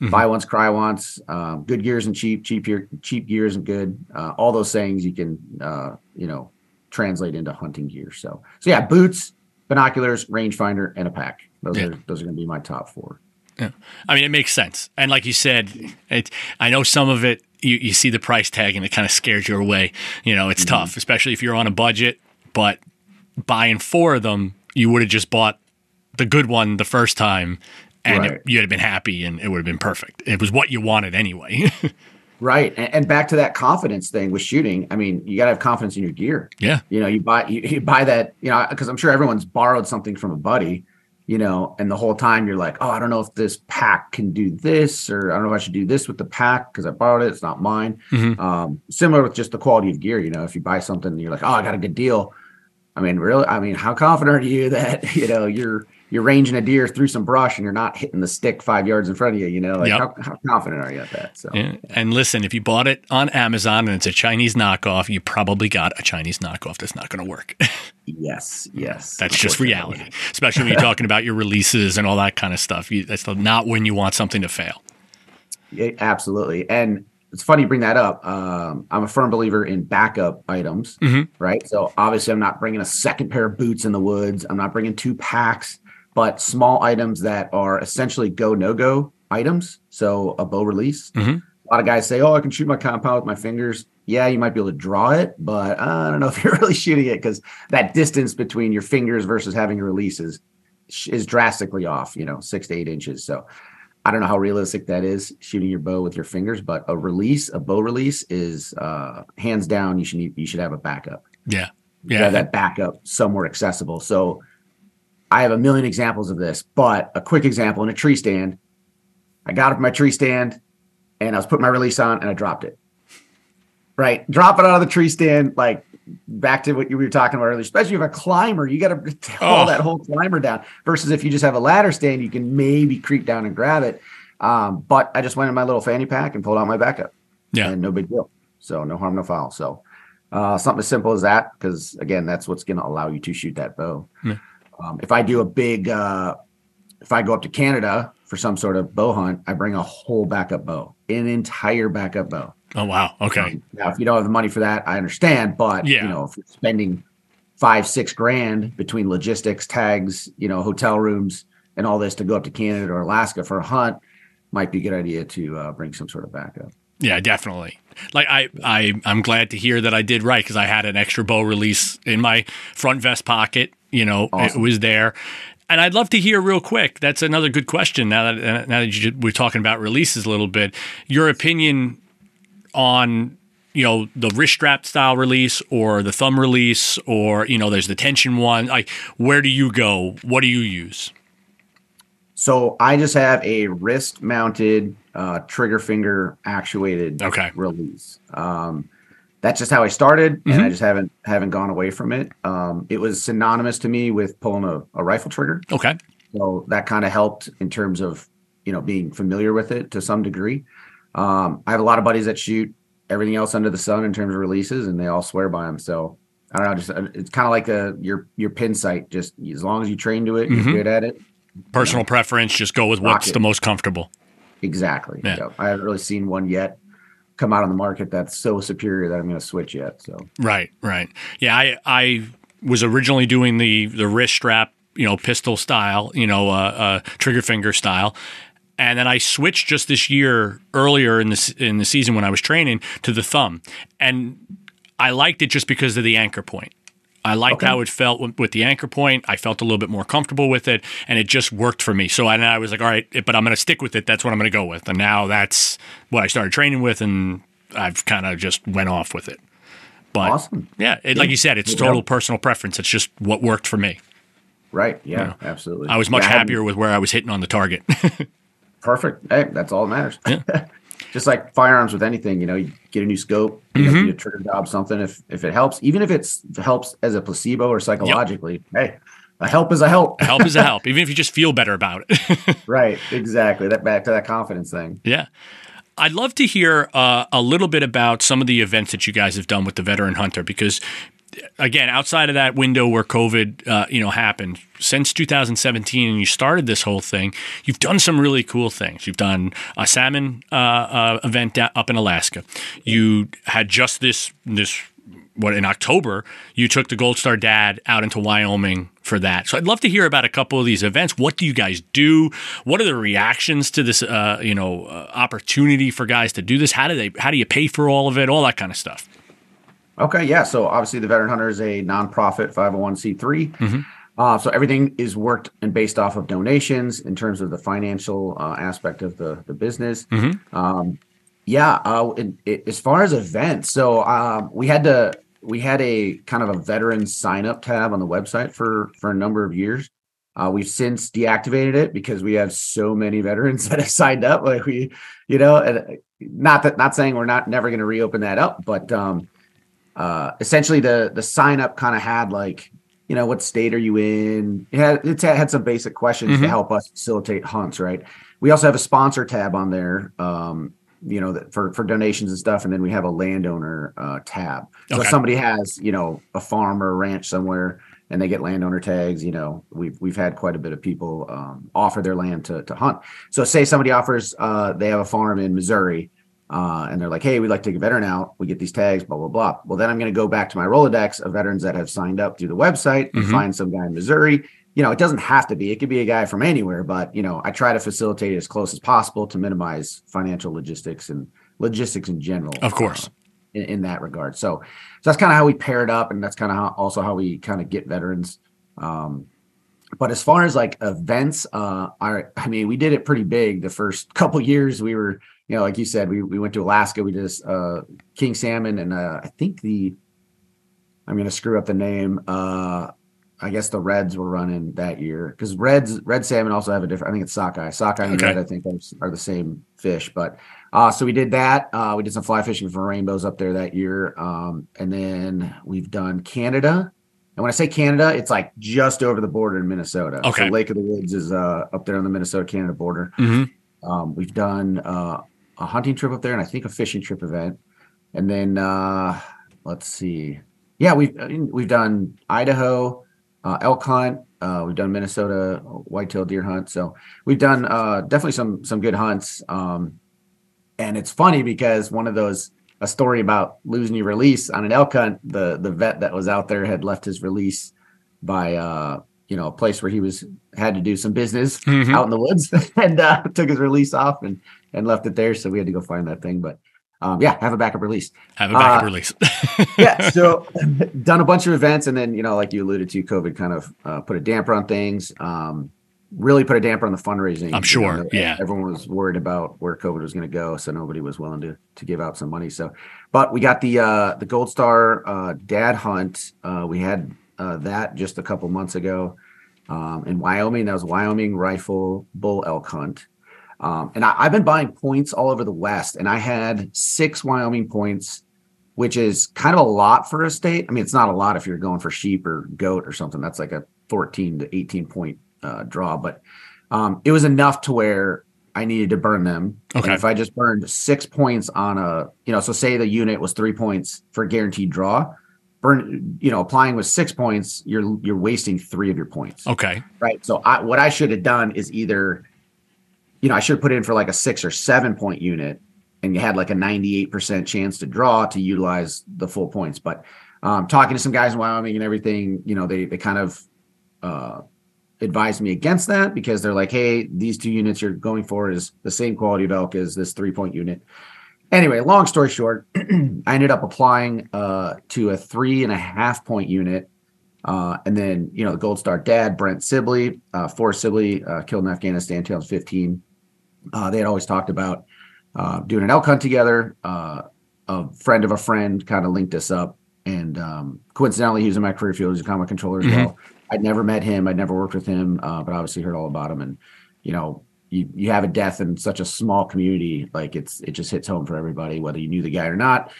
Mm-hmm. Buy once, cry once. Um, good gears and cheap, cheap gear, cheap gears and good. Uh, all those sayings you can, uh, you know, translate into hunting gear. So, so yeah, boots, binoculars, rangefinder, and a pack. Those yeah. are those are going to be my top four. Yeah, I mean, it makes sense. And like you said, it. I know some of it. You, you see the price tag and it kind of scares you away. You know, it's mm-hmm. tough, especially if you're on a budget. But buying four of them, you would have just bought the good one the first time, and right. it, you'd have been happy, and it would have been perfect. It was what you wanted anyway. Right. And, and back to that confidence thing with shooting. I mean, you got to have confidence in your gear. Yeah. You know, you buy you, you buy that, you know, because I'm sure everyone's borrowed something from a buddy, you know, and the whole time you're like, oh, I don't know if this pack can do this, or I don't know if I should do this with the pack because I borrowed it. It's not mine. Mm-hmm. Um, similar with just the quality of gear. You know, if you buy something and you're like, oh, I got a good deal. I mean, really, I mean, how confident are you that, you know, you're you're ranging a deer through some brush and you're not hitting the stick five yards in front of you, you know, like yep. how, how confident are you at that? So, yeah. And listen, if you bought it on Amazon and it's a Chinese knockoff, you probably got a Chinese knockoff that's not going to work. Yes. Yes. That's just reality, especially when you're talking about your releases and all that kind of stuff. You, that's not when you want something to fail. Yeah, absolutely. And it's funny you bring that up. Um, I'm a firm believer in backup items, mm-hmm. right? So obviously I'm not bringing a second pair of boots in the woods. I'm not bringing two packs, but small items that are essentially go, no go items. So a bow release. Mm-hmm. A lot of guys say, oh, I can shoot my compound with my fingers. Yeah, you might be able to draw it, but I don't know if you're really shooting it because that distance between your fingers versus having a release is, is drastically off, you know, six to eight inches. So I don't know how realistic that is, shooting your bow with your fingers, but a release, a bow release is uh, hands down. You should need, you should have a backup. Yeah, yeah, have that backup somewhere accessible. So I have a million examples of this, but a quick example in a tree stand. I got up my tree stand and I was putting my release on and I dropped it. Right, drop it out of the tree stand, like back to what you were talking about earlier. Especially if a climber, you got to haul oh. that whole climber down. Versus if you just have a ladder stand, you can maybe creep down and grab it. Um, but I just went in my little fanny pack and pulled out my backup. Yeah, and no big deal. So no harm, no foul. So uh, something as simple as that, because again, that's what's going to allow you to shoot that bow. Yeah. Um, if I do a big, uh, if I go up to Canada for some sort of bow hunt, I bring a whole backup bow, an entire backup bow. Oh, wow. Okay. Um, now, if you don't have the money for that, I understand. But, yeah. you know, if you're spending five, six grand between logistics, tags, you know, hotel rooms and all this to go up to Canada or Alaska for a hunt, might be a good idea to uh, bring some sort of backup. Yeah, definitely. Like I, I, I'm glad to hear that I did right because I had an extra bow release in my front vest pocket. You know, awesome. It was there. And I'd love to hear real quick. That's another good question. Now that now that you, we're talking about releases a little bit, your opinion on, you know, the wrist strap style release or the thumb release, or, you know, there's the tension one. Like, where do you go? What do you use? So I just have a wrist mounted uh, trigger finger actuated okay. release. Um, that's just how I started, and mm-hmm. I just haven't haven't gone away from it. Um, it was synonymous to me with pulling a, a rifle trigger. Okay. So that kind of helped in terms of, you know, being familiar with it to some degree. Um, I have a lot of buddies that shoot everything else under the sun in terms of releases, and they all swear by them. So I don't know, just it's kind of like a your your pin sight. Just as long as you train to it, mm-hmm. you're good at it. Personal you know, preference, just go with what's it. the most comfortable. Exactly. Yeah. So I haven't really seen one yet come out on the market that's so superior that I'm going to switch yet. So right, right, yeah. I I was originally doing the the wrist strap, you know, pistol style, you know, uh, uh, trigger finger style. And then I switched just this year, earlier in the in the season when I was training, to the thumb, and I liked it just because of the anchor point. I liked okay. how it felt with, with the anchor point. I felt a little bit more comfortable with it, and it just worked for me. So I, I was like, all right, but I'm going to stick with it. That's what I'm going to go with. And now that's what I started training with, and I've kind of just went off with it. But awesome. Yeah, it, like you said, it's total yeah. personal preference. It's just what worked for me. Right. Yeah, you know, absolutely. I was much yeah, happier with where I was hitting on the target. Perfect. Hey, that's all that matters. Yeah. Just like firearms with anything, you know, you get a new scope, you mm-hmm. know, you trigger job something. If if it helps, even if it's if it helps as a placebo or psychologically, yep. hey, a help is a help. A help is a help, even if you just feel better about it. Right. Exactly. That back to that confidence thing. Yeah. I'd love to hear uh, a little bit about some of the events that you guys have done with the Veteran Hunter, because again, outside of that window where COVID, uh, you know, happened, since two thousand seventeen and you started this whole thing, you've done some really cool things. You've done a salmon uh, uh, event up in Alaska. You had just this, this what, in October, you took the Gold Star Dad out into Wyoming for that. So I'd love to hear about a couple of these events. What do you guys do? What are the reactions to this, uh, you know, uh, opportunity for guys to do this? How do they, how do you pay for all of it? All that kind of stuff. Okay, yeah. So obviously the Veteran Hunter is a nonprofit five oh one c three. Mm-hmm. Uh, so everything is worked and based off of donations in terms of the financial uh, aspect of the, the business. Mm-hmm. Um, yeah. Uh, it, it, as far as events, so um, we had to, we had a kind of a veteran sign up tab on the website for, for a number of years. Uh, we've since deactivated it because we have so many veterans that have signed up. Like we, you know, and not that, not saying we're not never going to reopen that up, but um, uh, essentially the, the sign up kind of had like, you know, what state are you in? It had, it had some basic questions mm-hmm. to help us facilitate hunts, right? We also have a sponsor tab on there, um, you know, that for, for donations and stuff. And then we have a landowner uh, tab. So okay. if somebody has, you know, a farm or a ranch somewhere and they get landowner tags, you know, we've, we've had quite a bit of people um, offer their land to, to hunt. So say somebody offers, uh, they have a farm in Missouri uh, and they're like, hey, we'd like to take a veteran out. We get these tags, blah, blah, blah. Well, then I'm going to go back to my Rolodex of veterans that have signed up through the website and mm-hmm. find some guy in Missouri. You know, it doesn't have to be, it could be a guy from anywhere, but, you know, I try to facilitate it as close as possible to minimize financial logistics and logistics in general. Of course. Uh, in, in that regard. So, so that's kind of how we pair it up. And that's kind of how, also how we kind of get veterans. Um, but as far as like events, uh, I, I mean, we did it pretty big the first couple years. We were, you know, like you said, we, we went to Alaska, we did this, uh, King Salmon. And uh, I think the, I'm going to screw up the name, uh, I guess the Reds were running that year because Reds, red salmon also have a different, I think it's sockeye. Sockeye and okay. red, I think are, are the same fish. But uh, so we did that. Uh, we did some fly fishing for rainbows up there that year. Um, and then we've done Canada. And when I say Canada, it's like just over the border in Minnesota. Okay. So Lake of the Woods is uh, up there on the Minnesota-Canada border. Mm-hmm. Um, we've done uh, a hunting trip up there and I think a fishing trip event. And then uh, let's see. Yeah, we've, we've done Idaho, Uh, elk hunt. Uh, we've done Minnesota whitetail deer hunt. So we've done uh, definitely some some good hunts. Um, and it's funny because one of those, a story about losing your release on an elk hunt, the the vet that was out there had left his release by uh, you know, a place where he was had to do some business mm-hmm. out in the woods and uh, took his release off and and left it there. So we had to go find that thing. But Um, yeah, have a backup release. Have a backup uh, release. yeah, so done a bunch of events, and then, you know, like you alluded to, COVID kind of uh, put a damper on things. Um, really put a damper on the fundraising. I'm sure. You know, yeah, everyone was worried about where COVID was going to go, so nobody was willing to to give out some money. So, but we got the uh, the Gold Star uh, Dad Hunt. Uh, we had uh, that just a couple months ago um, in Wyoming. That was Wyoming Rifle Bull Elk Hunt. Um, and I, I've been buying points all over the West, and I had six Wyoming points, which is kind of a lot for a state. I mean, it's not a lot if you're going for sheep or goat or something. That's like a fourteen to eighteen point uh, draw, but um, it was enough to where I needed to burn them. Okay. And if I just burned six points on a, you know, so say the unit was three points for a guaranteed draw, burn, you know, applying with six points, you're you're wasting three of your points. Okay. Right. So I, what I should have done is either, you know, I should have put in for like a six or seven point unit and you had like a ninety-eight percent chance to draw to utilize the full points. But um, talking to some guys in Wyoming and everything, you know, they, they kind of uh, advised me against that because they're like, hey, these two units you're going for is the same quality of elk as this three point unit. Anyway, long story short, I ended up applying uh, to a three and a half point unit. Uh, and then, you know, the Gold Star Dad, Brent Sibley, uh, Forrest Sibley, uh, killed in Afghanistan, two thousand fifteen. Uh, they had always talked about uh, doing an elk hunt together. Uh, a friend of a friend kind of linked us up. And um, coincidentally, he was in my career field. He's a combat controller as mm-hmm. well. I'd never met him. I'd never worked with him, uh, but obviously heard all about him. And, you know, you, you have a death in such a small community, like it's it just hits home for everybody, whether you knew the guy or not.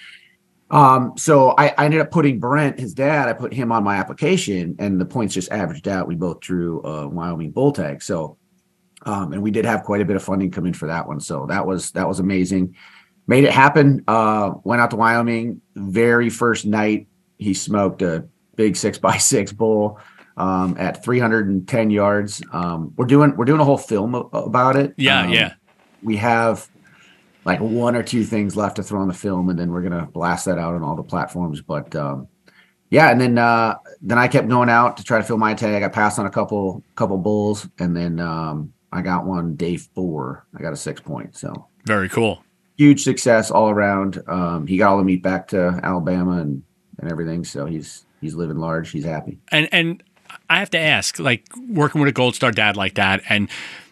Um, so I, I ended up putting Brent, his dad, I put him on my application, and the points just averaged out. We both drew a Wyoming bull tag. So Um, and we did have quite a bit of funding come in for that one. So that was, that was amazing. Made it happen. Uh, went out to Wyoming very first night. he smoked a big six by six bull um, at three hundred ten yards. Um, we're doing we're doing a whole film about it. Yeah, um, yeah. We have like one or two things left to throw on the film, and then we're gonna blast that out on all the platforms. But um, yeah, and then uh, then I kept going out to try to fill my tag. I got passed on a couple couple bulls, and then um, I got one day four. I got a six point. So very cool. Huge success all around. Um, he got all the meat back to Alabama and, and everything. So he's he's living large. He's happy. And and I have to ask, like working with a Gold Star dad like that, and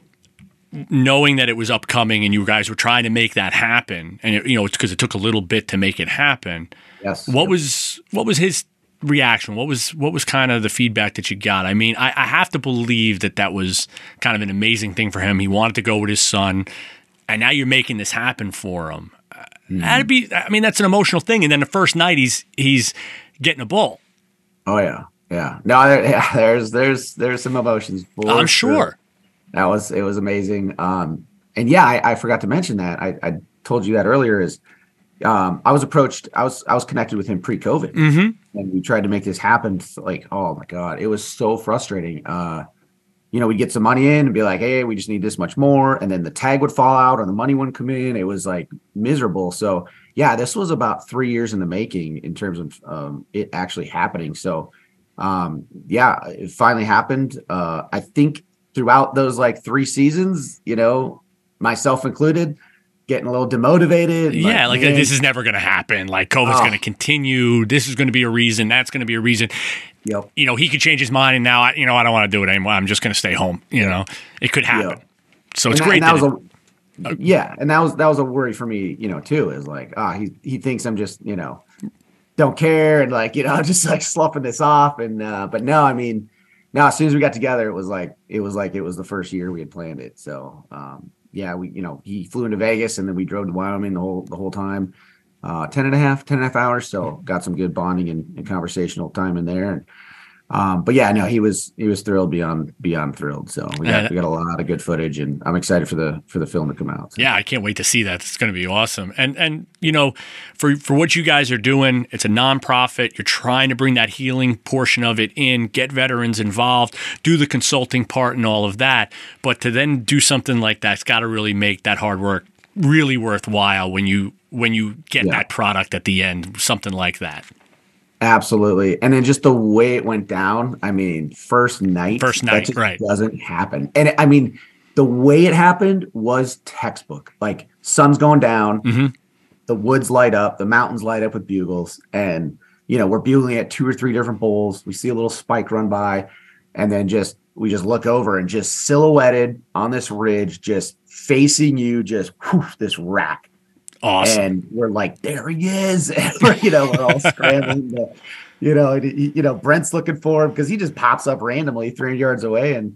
knowing that it was upcoming, and you guys were trying to make that happen, and it, you know it's because it took a little bit to make it happen. Yes. What yep. was what was his reaction? What was what was kind of the feedback that you got? I mean, I, I have to believe that that was kind of an amazing thing for him. He wanted to go with his son. And now you're making this happen for him. Mm-hmm. That'd be, I mean, that's an emotional thing. And then the first night he's he's getting a bull. Oh yeah, yeah. No, there, yeah, there's there's there's some emotions. I'm sure. sure. That was it was amazing. Um, and yeah, I, I forgot to mention that. I, I told you that earlier. Is um, I was approached. I was I was connected with him pre-COVID, mm-hmm. and we tried to make this happen. Like, oh my god, it was so frustrating. Uh, You know, we'd get some money in and be like, hey, we just need this much more. And then the tag would fall out or the money wouldn't come in. It was like miserable. So, yeah, this was about three years in the making in terms of um, it actually happening. So, um, yeah, it finally happened. Uh, I think throughout those like three seasons, you know, myself included, getting a little demotivated. Yeah, like, like this is never going to happen. Like COVID's oh. going to continue. This is going to be a reason. That's going to be a reason. Yep. You know, he could change his mind, and now, I, you know, I don't want to do it anymore. I'm just going to stay home. You know, it could happen. Yep. So it's and great. That, and that that was it, a, yeah, and that was that was a worry for me, you know, too. Is like, ah, oh, he he thinks I'm just, you know, don't care, and like, you know, just like sloughing this off. And uh, but no, I mean, no. As soon as we got together, it was like it was like it was the first year we had planned it. So um, yeah, we, you know, he flew into Vegas, and then we drove to Wyoming the whole the whole time. Uh, ten and a half, ten and a half hours. So got some good bonding and, and conversational time in there. And, um, but yeah, no, he was, he was thrilled beyond, beyond thrilled. So we got, we got a lot of good footage, and I'm excited for the, for the film to come out. So. Yeah. I can't wait to see that. It's going to be awesome. And, and, you know, for, for what you guys are doing, it's a nonprofit. You're trying to bring that healing portion of it in, get veterans involved, do the consulting part and all of that. But to then do something like that, it's got to really make that hard work really worthwhile when you, when you get yeah. that product at the end, something like that. Absolutely. And then just the way it went down, I mean, first night, first night, that just right. doesn't happen. And I mean, the way it happened was textbook. Like, sun's going down, mm-hmm. the woods light up, the mountains light up with bugles. And, you know, we're bugling at two or three different bulls. We see a little spike run by, and then just, we just look over, and just silhouetted on this ridge, just facing you, just whew, this rack. Awesome. And we're like, there he is. And we're, you know, we're all scrambling. To, you know, he, you know, Brent's looking for him because he just pops up randomly three hundred yards away. And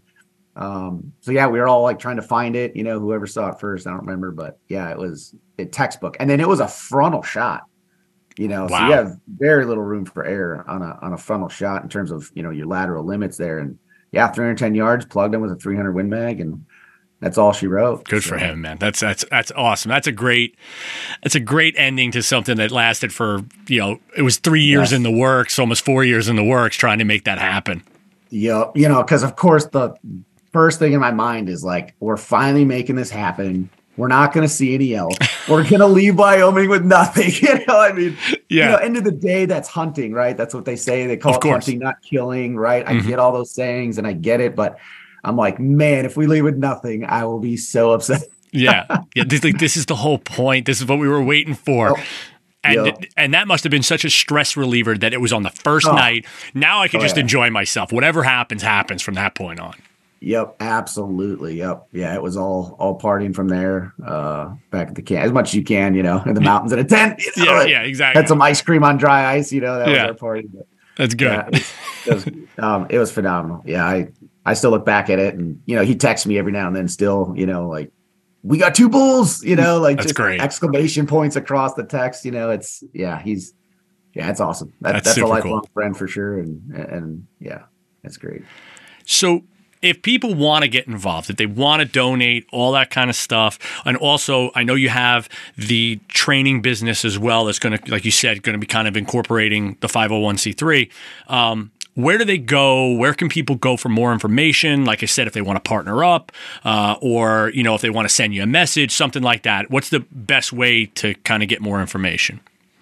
um, so, yeah, we were all like trying to find it. You know, whoever saw it first, I don't remember. But yeah, it was a textbook. And then it was a frontal shot. You know, wow. so you have very little room for error on a on a frontal shot in terms of, you know, your lateral limits there. And yeah, three hundred ten yards, plugged in with a three hundred Win Mag, and that's all she wrote. Good so. for him, man. That's that's that's awesome. That's a great that's a great ending to something that lasted for, you know, it was three years yes. in the works, almost four years in the works, trying to make that happen. Yeah, you know, because of course the first thing in my mind is like, we're finally making this happen. We're not going to see any elk. We're going to leave Wyoming with nothing. You know, I mean, yeah. you know, end of the day, that's hunting, right? That's what they say. They call of it course. hunting, not killing, right? Mm-hmm. I get all those sayings and I get it, but I'm like, man, if we leave with nothing, I will be so upset. yeah. Yeah. This, like, this is the whole point. This is what we were waiting for. Oh, and yep. and that must have been such a stress reliever that it was on the first oh. night. Now I can oh, just yeah. enjoy myself. Whatever happens, happens from that point on. Yep. Absolutely. Yep. Yeah. It was all, all partying from there, uh, back at the camp, as much as you can, you know, in the mountains in a tent. You know, yeah. Yeah. Exactly. Had some ice cream on dry ice, you know, that yeah. was our party. But, that's good. Yeah, it, was, it, was, um, it was phenomenal. Yeah. I, I still look back at it, and, you know, he texts me every now and then still, you know, like, we got two bulls, you know, like that's just great. Exclamation points across the text. You know, it's, yeah, he's, yeah, it's awesome. That, that's that's a lifelong cool. friend for sure. And, and yeah, that's great. So if people want to get involved, if they want to donate, all that kind of stuff, and also I know you have the training business as well that's going to, like you said, going to be kind of incorporating the five oh one c three. Um, where do they go? Where can people go for more information? Like I said, if they want to partner up uh, or, you know, if they want to send you a message, something like that, what's the best way to kind of get more information?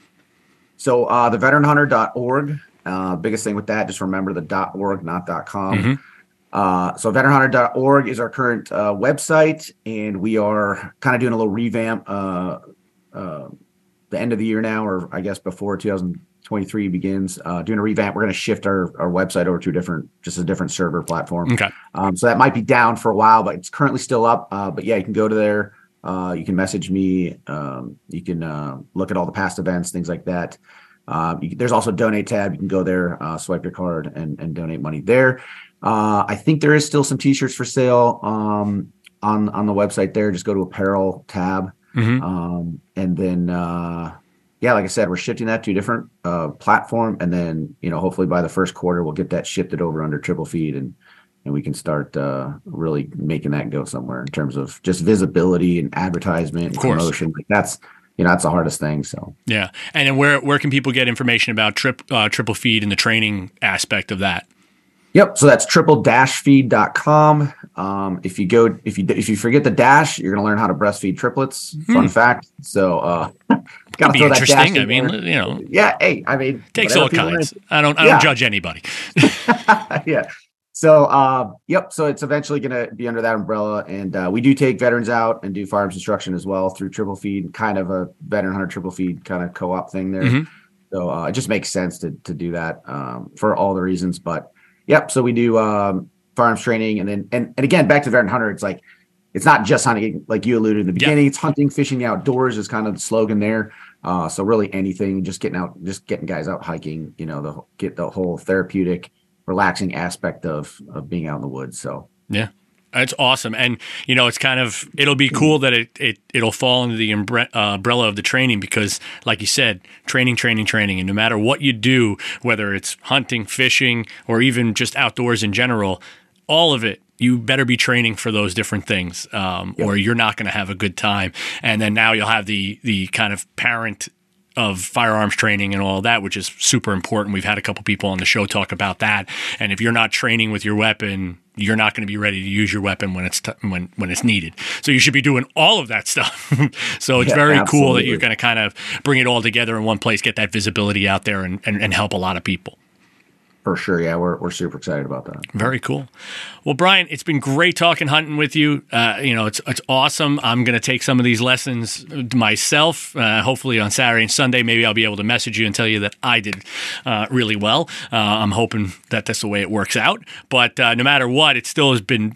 So uh, the veteran hunter dot org, uh, biggest thing with that, just remember the .org, not .com. Mm-hmm. Uh, so veteran hunter dot org is our current uh, website, and we are kind of doing a little revamp uh, uh, the end of the year now, or I guess before two thousand twenty-three begins, uh, doing a revamp. We're going to shift our, our website over to a different, just a different server platform. Okay. Um, so that might be down for a while, but it's currently still up. Uh, but yeah, you can go to there. Uh, you can message me. Um, you can uh, look at all the past events, things like that. Uh, you, there's also a donate tab. You can go there, uh, swipe your card, and, and donate money there. Uh, I think there is still some T-shirts for sale um, on on the website there. Just go to apparel tab, mm-hmm. um, and then uh, yeah, like I said, we're shifting that to a different uh, platform, and then you know hopefully by the first quarter we'll get that shifted over under Triple Feed, and and we can start uh, really making that go somewhere in terms of just visibility and advertisement and promotion. Like that's you know that's the hardest thing. So yeah, and then where where can people get information about trip uh, Triple Feed and the training aspect of that? Yep. So that's triple dash feed dot com. Um, if you go, if you, if you forget the dash, you're going to learn how to breastfeed triplets. Hmm. Fun fact. So, uh, gotta throw that dash in I mean, there. you know, yeah. Hey, I mean, takes all kinds. Learn. I don't, I yeah. don't judge anybody. yeah. So, uh, yep. So it's eventually going to be under that umbrella. And, uh, we do take veterans out and do firearms instruction as well through Triple Feed, kind of a veteran hunter Triple Feed kind of co-op thing there. Mm-hmm. So, uh, it just makes sense to, to do that, um, for all the reasons, but yep. So we do um, firearms training, and then and, and again back to veteran hunter. It's like it's not just hunting, like you alluded in the beginning. Yep. It's hunting, fishing, the outdoors is kind of the slogan there. Uh, so really anything, just getting out, just getting guys out hiking. You know, the get the whole therapeutic, relaxing aspect of of being out in the woods. So yeah. It's awesome. And, you know, it's kind of, it'll be cool that it, it, it'll fall under the umbre- uh, umbrella of the training because, like you said, training, training, training. And no matter what you do, whether it's hunting, fishing, or even just outdoors in general, all of it, you better be training for those different things um, yep. or you're not going to have a good time. And then now you'll have the the kind of parent of firearms training and all that, which is super important. We've had a couple people on the show talk about that. And if you're not training with your weapon, you're not going to be ready to use your weapon when it's t- when when it's needed. So you should be doing all of that stuff. So it's yeah, very absolutely. cool that you're going to kind of bring it all together in one place, get that visibility out there, and, and, and help a lot of people. For sure, yeah, we're we're super excited about that. Very cool. Well, Brian, it's been great talking hunting with you. Uh, you know, it's it's awesome. I'm going to take some of these lessons myself. Uh, hopefully on Saturday and Sunday, maybe I'll be able to message you and tell you that I did uh, really well. Uh, I'm hoping that that's the way it works out. But uh, no matter what, it still has been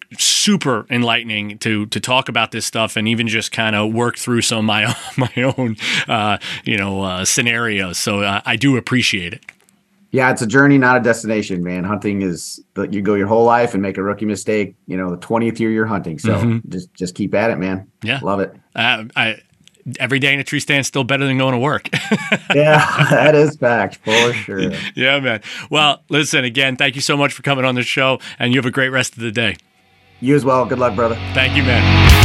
super enlightening to to talk about this stuff and even just kind of work through some of my my own uh, you know uh, scenarios. So uh, I do appreciate it. Yeah, it's a journey, not a destination, man. Hunting is the, you go your whole life and make a rookie mistake. You know, the twentieth year you're hunting, so mm-hmm. just just keep at it, man. Yeah, love it. Uh, I every day in a tree stand is still better than going to work. Yeah, that is fact for sure. Yeah, man. Well, listen again. Thank you so much for coming on the show, and you have a great rest of the day. You as well. Good luck, brother. Thank you, man.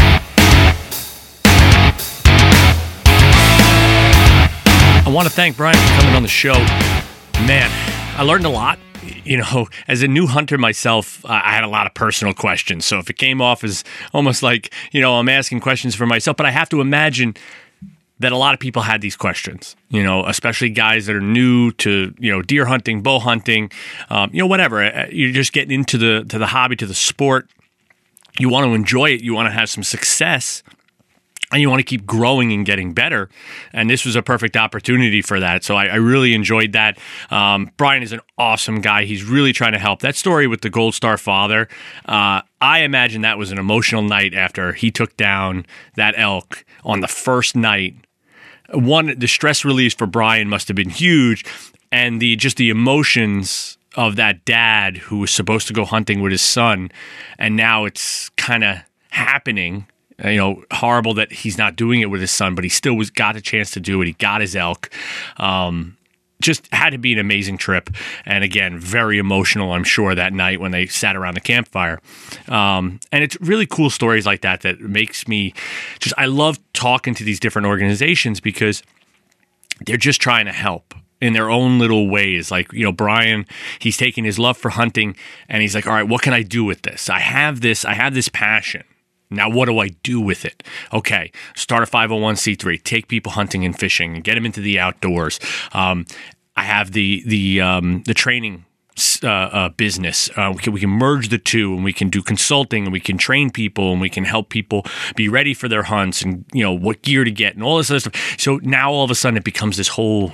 I want to thank Brian for coming on the show. Man, I learned a lot. You know, as a new hunter myself, I had a lot of personal questions. So if it came off as almost like, you know, I'm asking questions for myself, but I have to imagine that a lot of people had these questions, you know, especially guys that are new to, you know, deer hunting, bow hunting, um, you know, whatever. You're just getting into the to the hobby, to the sport. You want to enjoy it. You want to have some success. And you want to keep growing and getting better. And this was a perfect opportunity for that. So I, I really enjoyed that. Um, Brian is an awesome guy. He's really trying to help. That story with the Gold Star father, uh, I imagine that was an emotional night after he took down that elk on the first night. One, the stress release for Brian must have been huge. And the just the emotions of that dad who was supposed to go hunting with his son. And now it's kind of happening. You know, horrible that he's not doing it with his son, but he still was got a chance to do it. He got his elk. Um, just had to be an amazing trip. And again, very emotional, I'm sure, that night when they sat around the campfire. Um, and it's really cool stories like that that makes me just, I love talking to these different organizations because they're just trying to help in their own little ways. Like, you know, Brian, he's taking his love for hunting and he's like, all right, what can I do with this? I have this, I have this passion. Now, what do I do with it? Okay, start a five oh one c three, take people hunting and fishing, and get them into the outdoors. Um, I have the the um, the training uh, uh, business. Uh, we can we can merge the two, and we can do consulting, and we can train people, and we can help people be ready for their hunts, and you know what gear to get, and all this other stuff. So now all of a sudden, it becomes this whole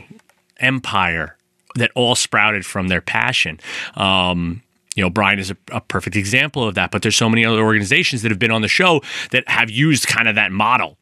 empire that all sprouted from their passion. Um, You know, Brian is a, a perfect example of that, but there's so many other organizations that have been on the show that have used kind of that model.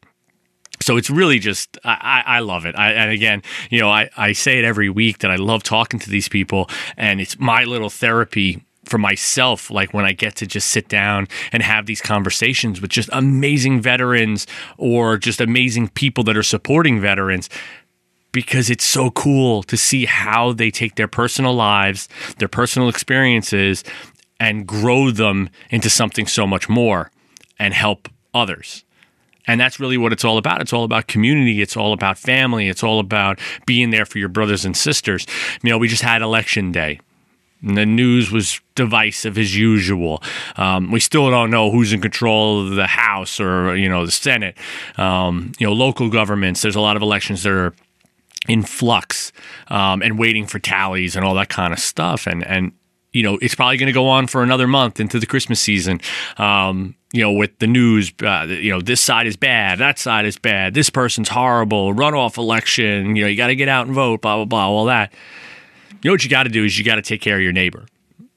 So it's really just, I, I love it. I, and again, you know, I, I say it every week that I love talking to these people, and it's my little therapy for myself, like when I get to just sit down and have these conversations with just amazing veterans or just amazing people that are supporting veterans, because it's so cool to see how they take their personal lives, their personal experiences, and grow them into something so much more and help others. And that's really what it's all about. It's all about community. It's all about family. It's all about being there for your brothers and sisters. You know, we just had election day. And the news was divisive as usual. Um, we still don't know who's in control of the House or, you know, the Senate. Um, you know, local governments, there's a lot of elections that are in flux um, and waiting for tallies and all that kind of stuff. And, and you know, it's probably going to go on for another month into the Christmas season, um, you know, with the news, uh, you know, this side is bad, that side is bad, this person's horrible, runoff election, you know, you got to get out and vote, blah, blah, blah, all that. You know what you got to do is you got to take care of your neighbor,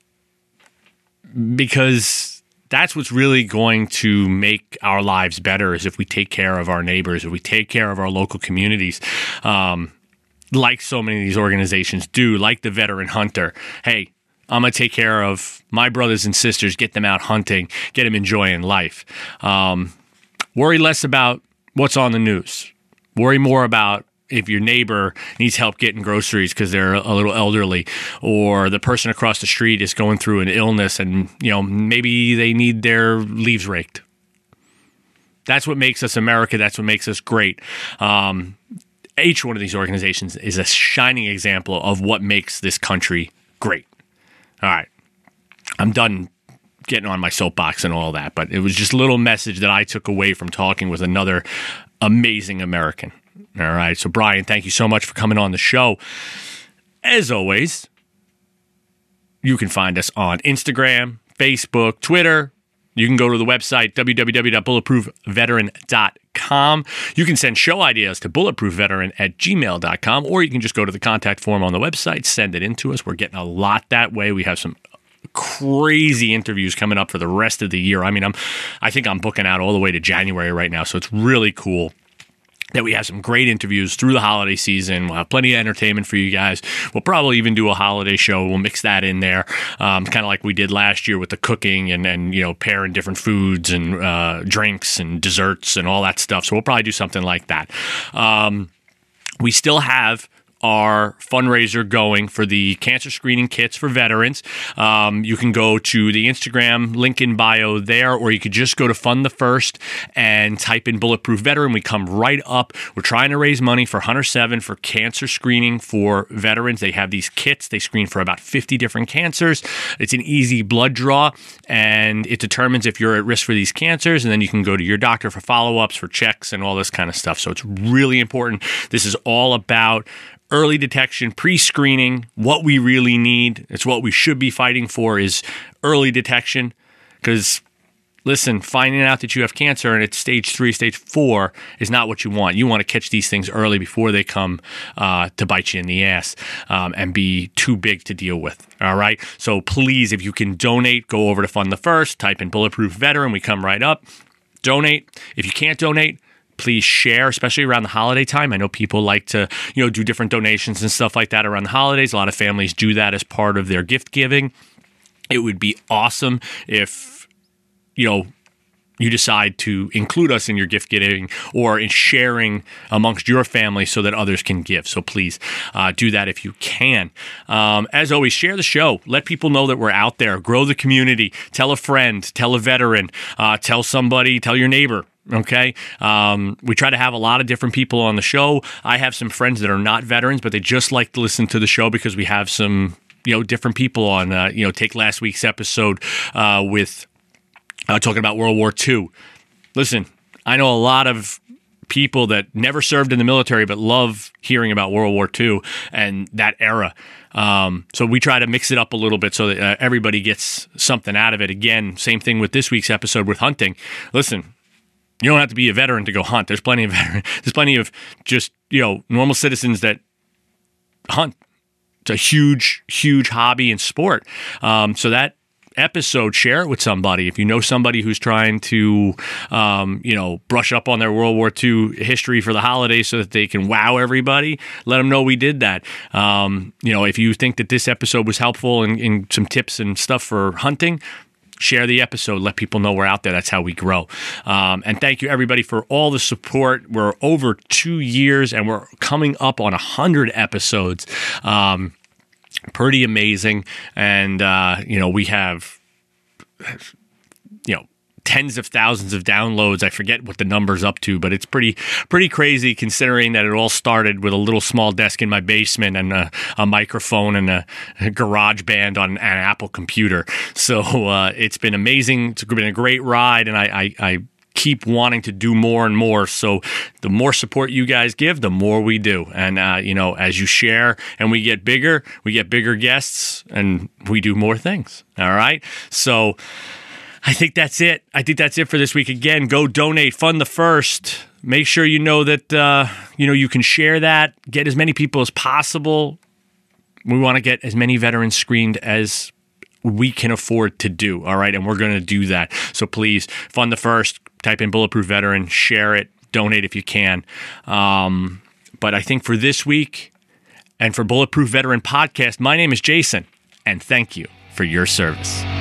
because that's what's really going to make our lives better, is if we take care of our neighbors, if we take care of our local communities, um, like so many of these organizations do, like the Veteran Hunter. Hey, I'm going to take care of my brothers and sisters, get them out hunting, get them enjoying life. Um, worry less about what's on the news. Worry more about if your neighbor needs help getting groceries because they're a little elderly, or the person across the street is going through an illness and, you know, maybe they need their leaves raked. That's what makes us America. That's what makes us great. Um, each one of these organizations is a shining example of what makes this country great. All right. I'm done getting on my soapbox and all that, but it was just a little message that I took away from talking with another amazing American. All right. So, Brian, thank you so much for coming on the show. As always, you can find us on Instagram, Facebook, Twitter. You can go to the website, w w w dot bulletproof veteran dot com. You can send show ideas to bulletproofveteran at gmail dot com, or you can just go to the contact form on the website, send it in to us. We're getting a lot that way. We have some crazy interviews coming up for the rest of the year. I mean, I'm, I think I'm booking out all the way to January right now, so it's really cool that we have some great interviews through the holiday season. We'll have plenty of entertainment for you guys. We'll probably even do a holiday show. We'll mix that in there, um, kind of like we did last year with the cooking and, and you know, pairing different foods and uh, drinks and desserts and all that stuff. So we'll probably do something like that. Um, we still have our fundraiser going for the cancer screening kits for veterans. Um, you can go to the Instagram link in bio there, or you could just go to Fund the First and type in Bulletproof Veteran. We come right up. We're trying to raise money for Hunter seven for cancer screening for veterans. They have these kits. They screen for about fifty different cancers. It's an easy blood draw, and it determines if you're at risk for these cancers, and then you can go to your doctor for follow-ups, for checks, and all this kind of stuff. So it's really important. This is all about early detection, pre-screening, what we really need. It's what we should be fighting for, is early detection. Because, listen, finding out that you have cancer and it's stage three, stage four is not what you want. You want to catch these things early before they come uh, to bite you in the ass um, and be too big to deal with. All right? So please, if you can donate, go over to Fund the First, type in Bulletproof Veteran. We come right up. Donate. If you can't donate, please share, especially around the holiday time. I know people like to, you know, do different donations and stuff like that around the holidays. A lot of families do that as part of their gift giving. It would be awesome if, you know, you decide to include us in your gift giving or in sharing amongst your family so that others can give. So please uh, do that if you can. Um, as always, share the show. Let people know that we're out there. Grow the community. Tell a friend. Tell a veteran. Uh, tell somebody. Tell your neighbor. Okay. Um, we try to have a lot of different people on the show. I have some friends that are not veterans, but they just like to listen to the show because we have some, you know, different people on, uh, you know, take last week's episode uh, with Uh, talking about World War Two. Listen, I know a lot of people that never served in the military but love hearing about World War Two and that era. Um, so we try to mix it up a little bit so that uh, everybody gets something out of it. Again, same thing with this week's episode with hunting. Listen, you don't have to be a veteran to go hunt. There's plenty of veteran, there's plenty of just, you know, normal citizens that hunt. It's a huge, huge hobby and sport. Um, so that episode, share it with somebody. If you know somebody who's trying to, um, you know, brush up on their World War Two history for the holidays so that they can wow everybody, let them know we did that. Um, you know, if you think that this episode was helpful and, and some tips and stuff for hunting, share the episode. Let people know we're out there. That's how we grow. Um, and thank you, everybody, for all the support. We're over two years and we're coming up on one hundred episodes. Um, Pretty amazing. And, uh, you know, we have, you know, tens of thousands of downloads. I forget what the number's up to, but it's pretty pretty crazy considering that it all started with a little small desk in my basement and a, a microphone and a, a garage band on an Apple computer. So uh, it's been amazing. It's been a great ride, and I, I, I keep wanting to do more and more. So the more support you guys give, the more we do. And, uh, you know, as you share and we get bigger, we get bigger guests and we do more things. All right. So I think that's it. I think that's it for this week. Again, go donate, fund the first. Make sure you know that, uh, you know, you can share that, get as many people as possible. We want to get as many veterans screened as we can afford to do. All right. And we're going to do that. So please fund the first. Type in Bulletproof Veteran, share it, donate if you can. Um, but I think for this week and for Bulletproof Veteran Podcast, my name is Jason, and thank you for your service.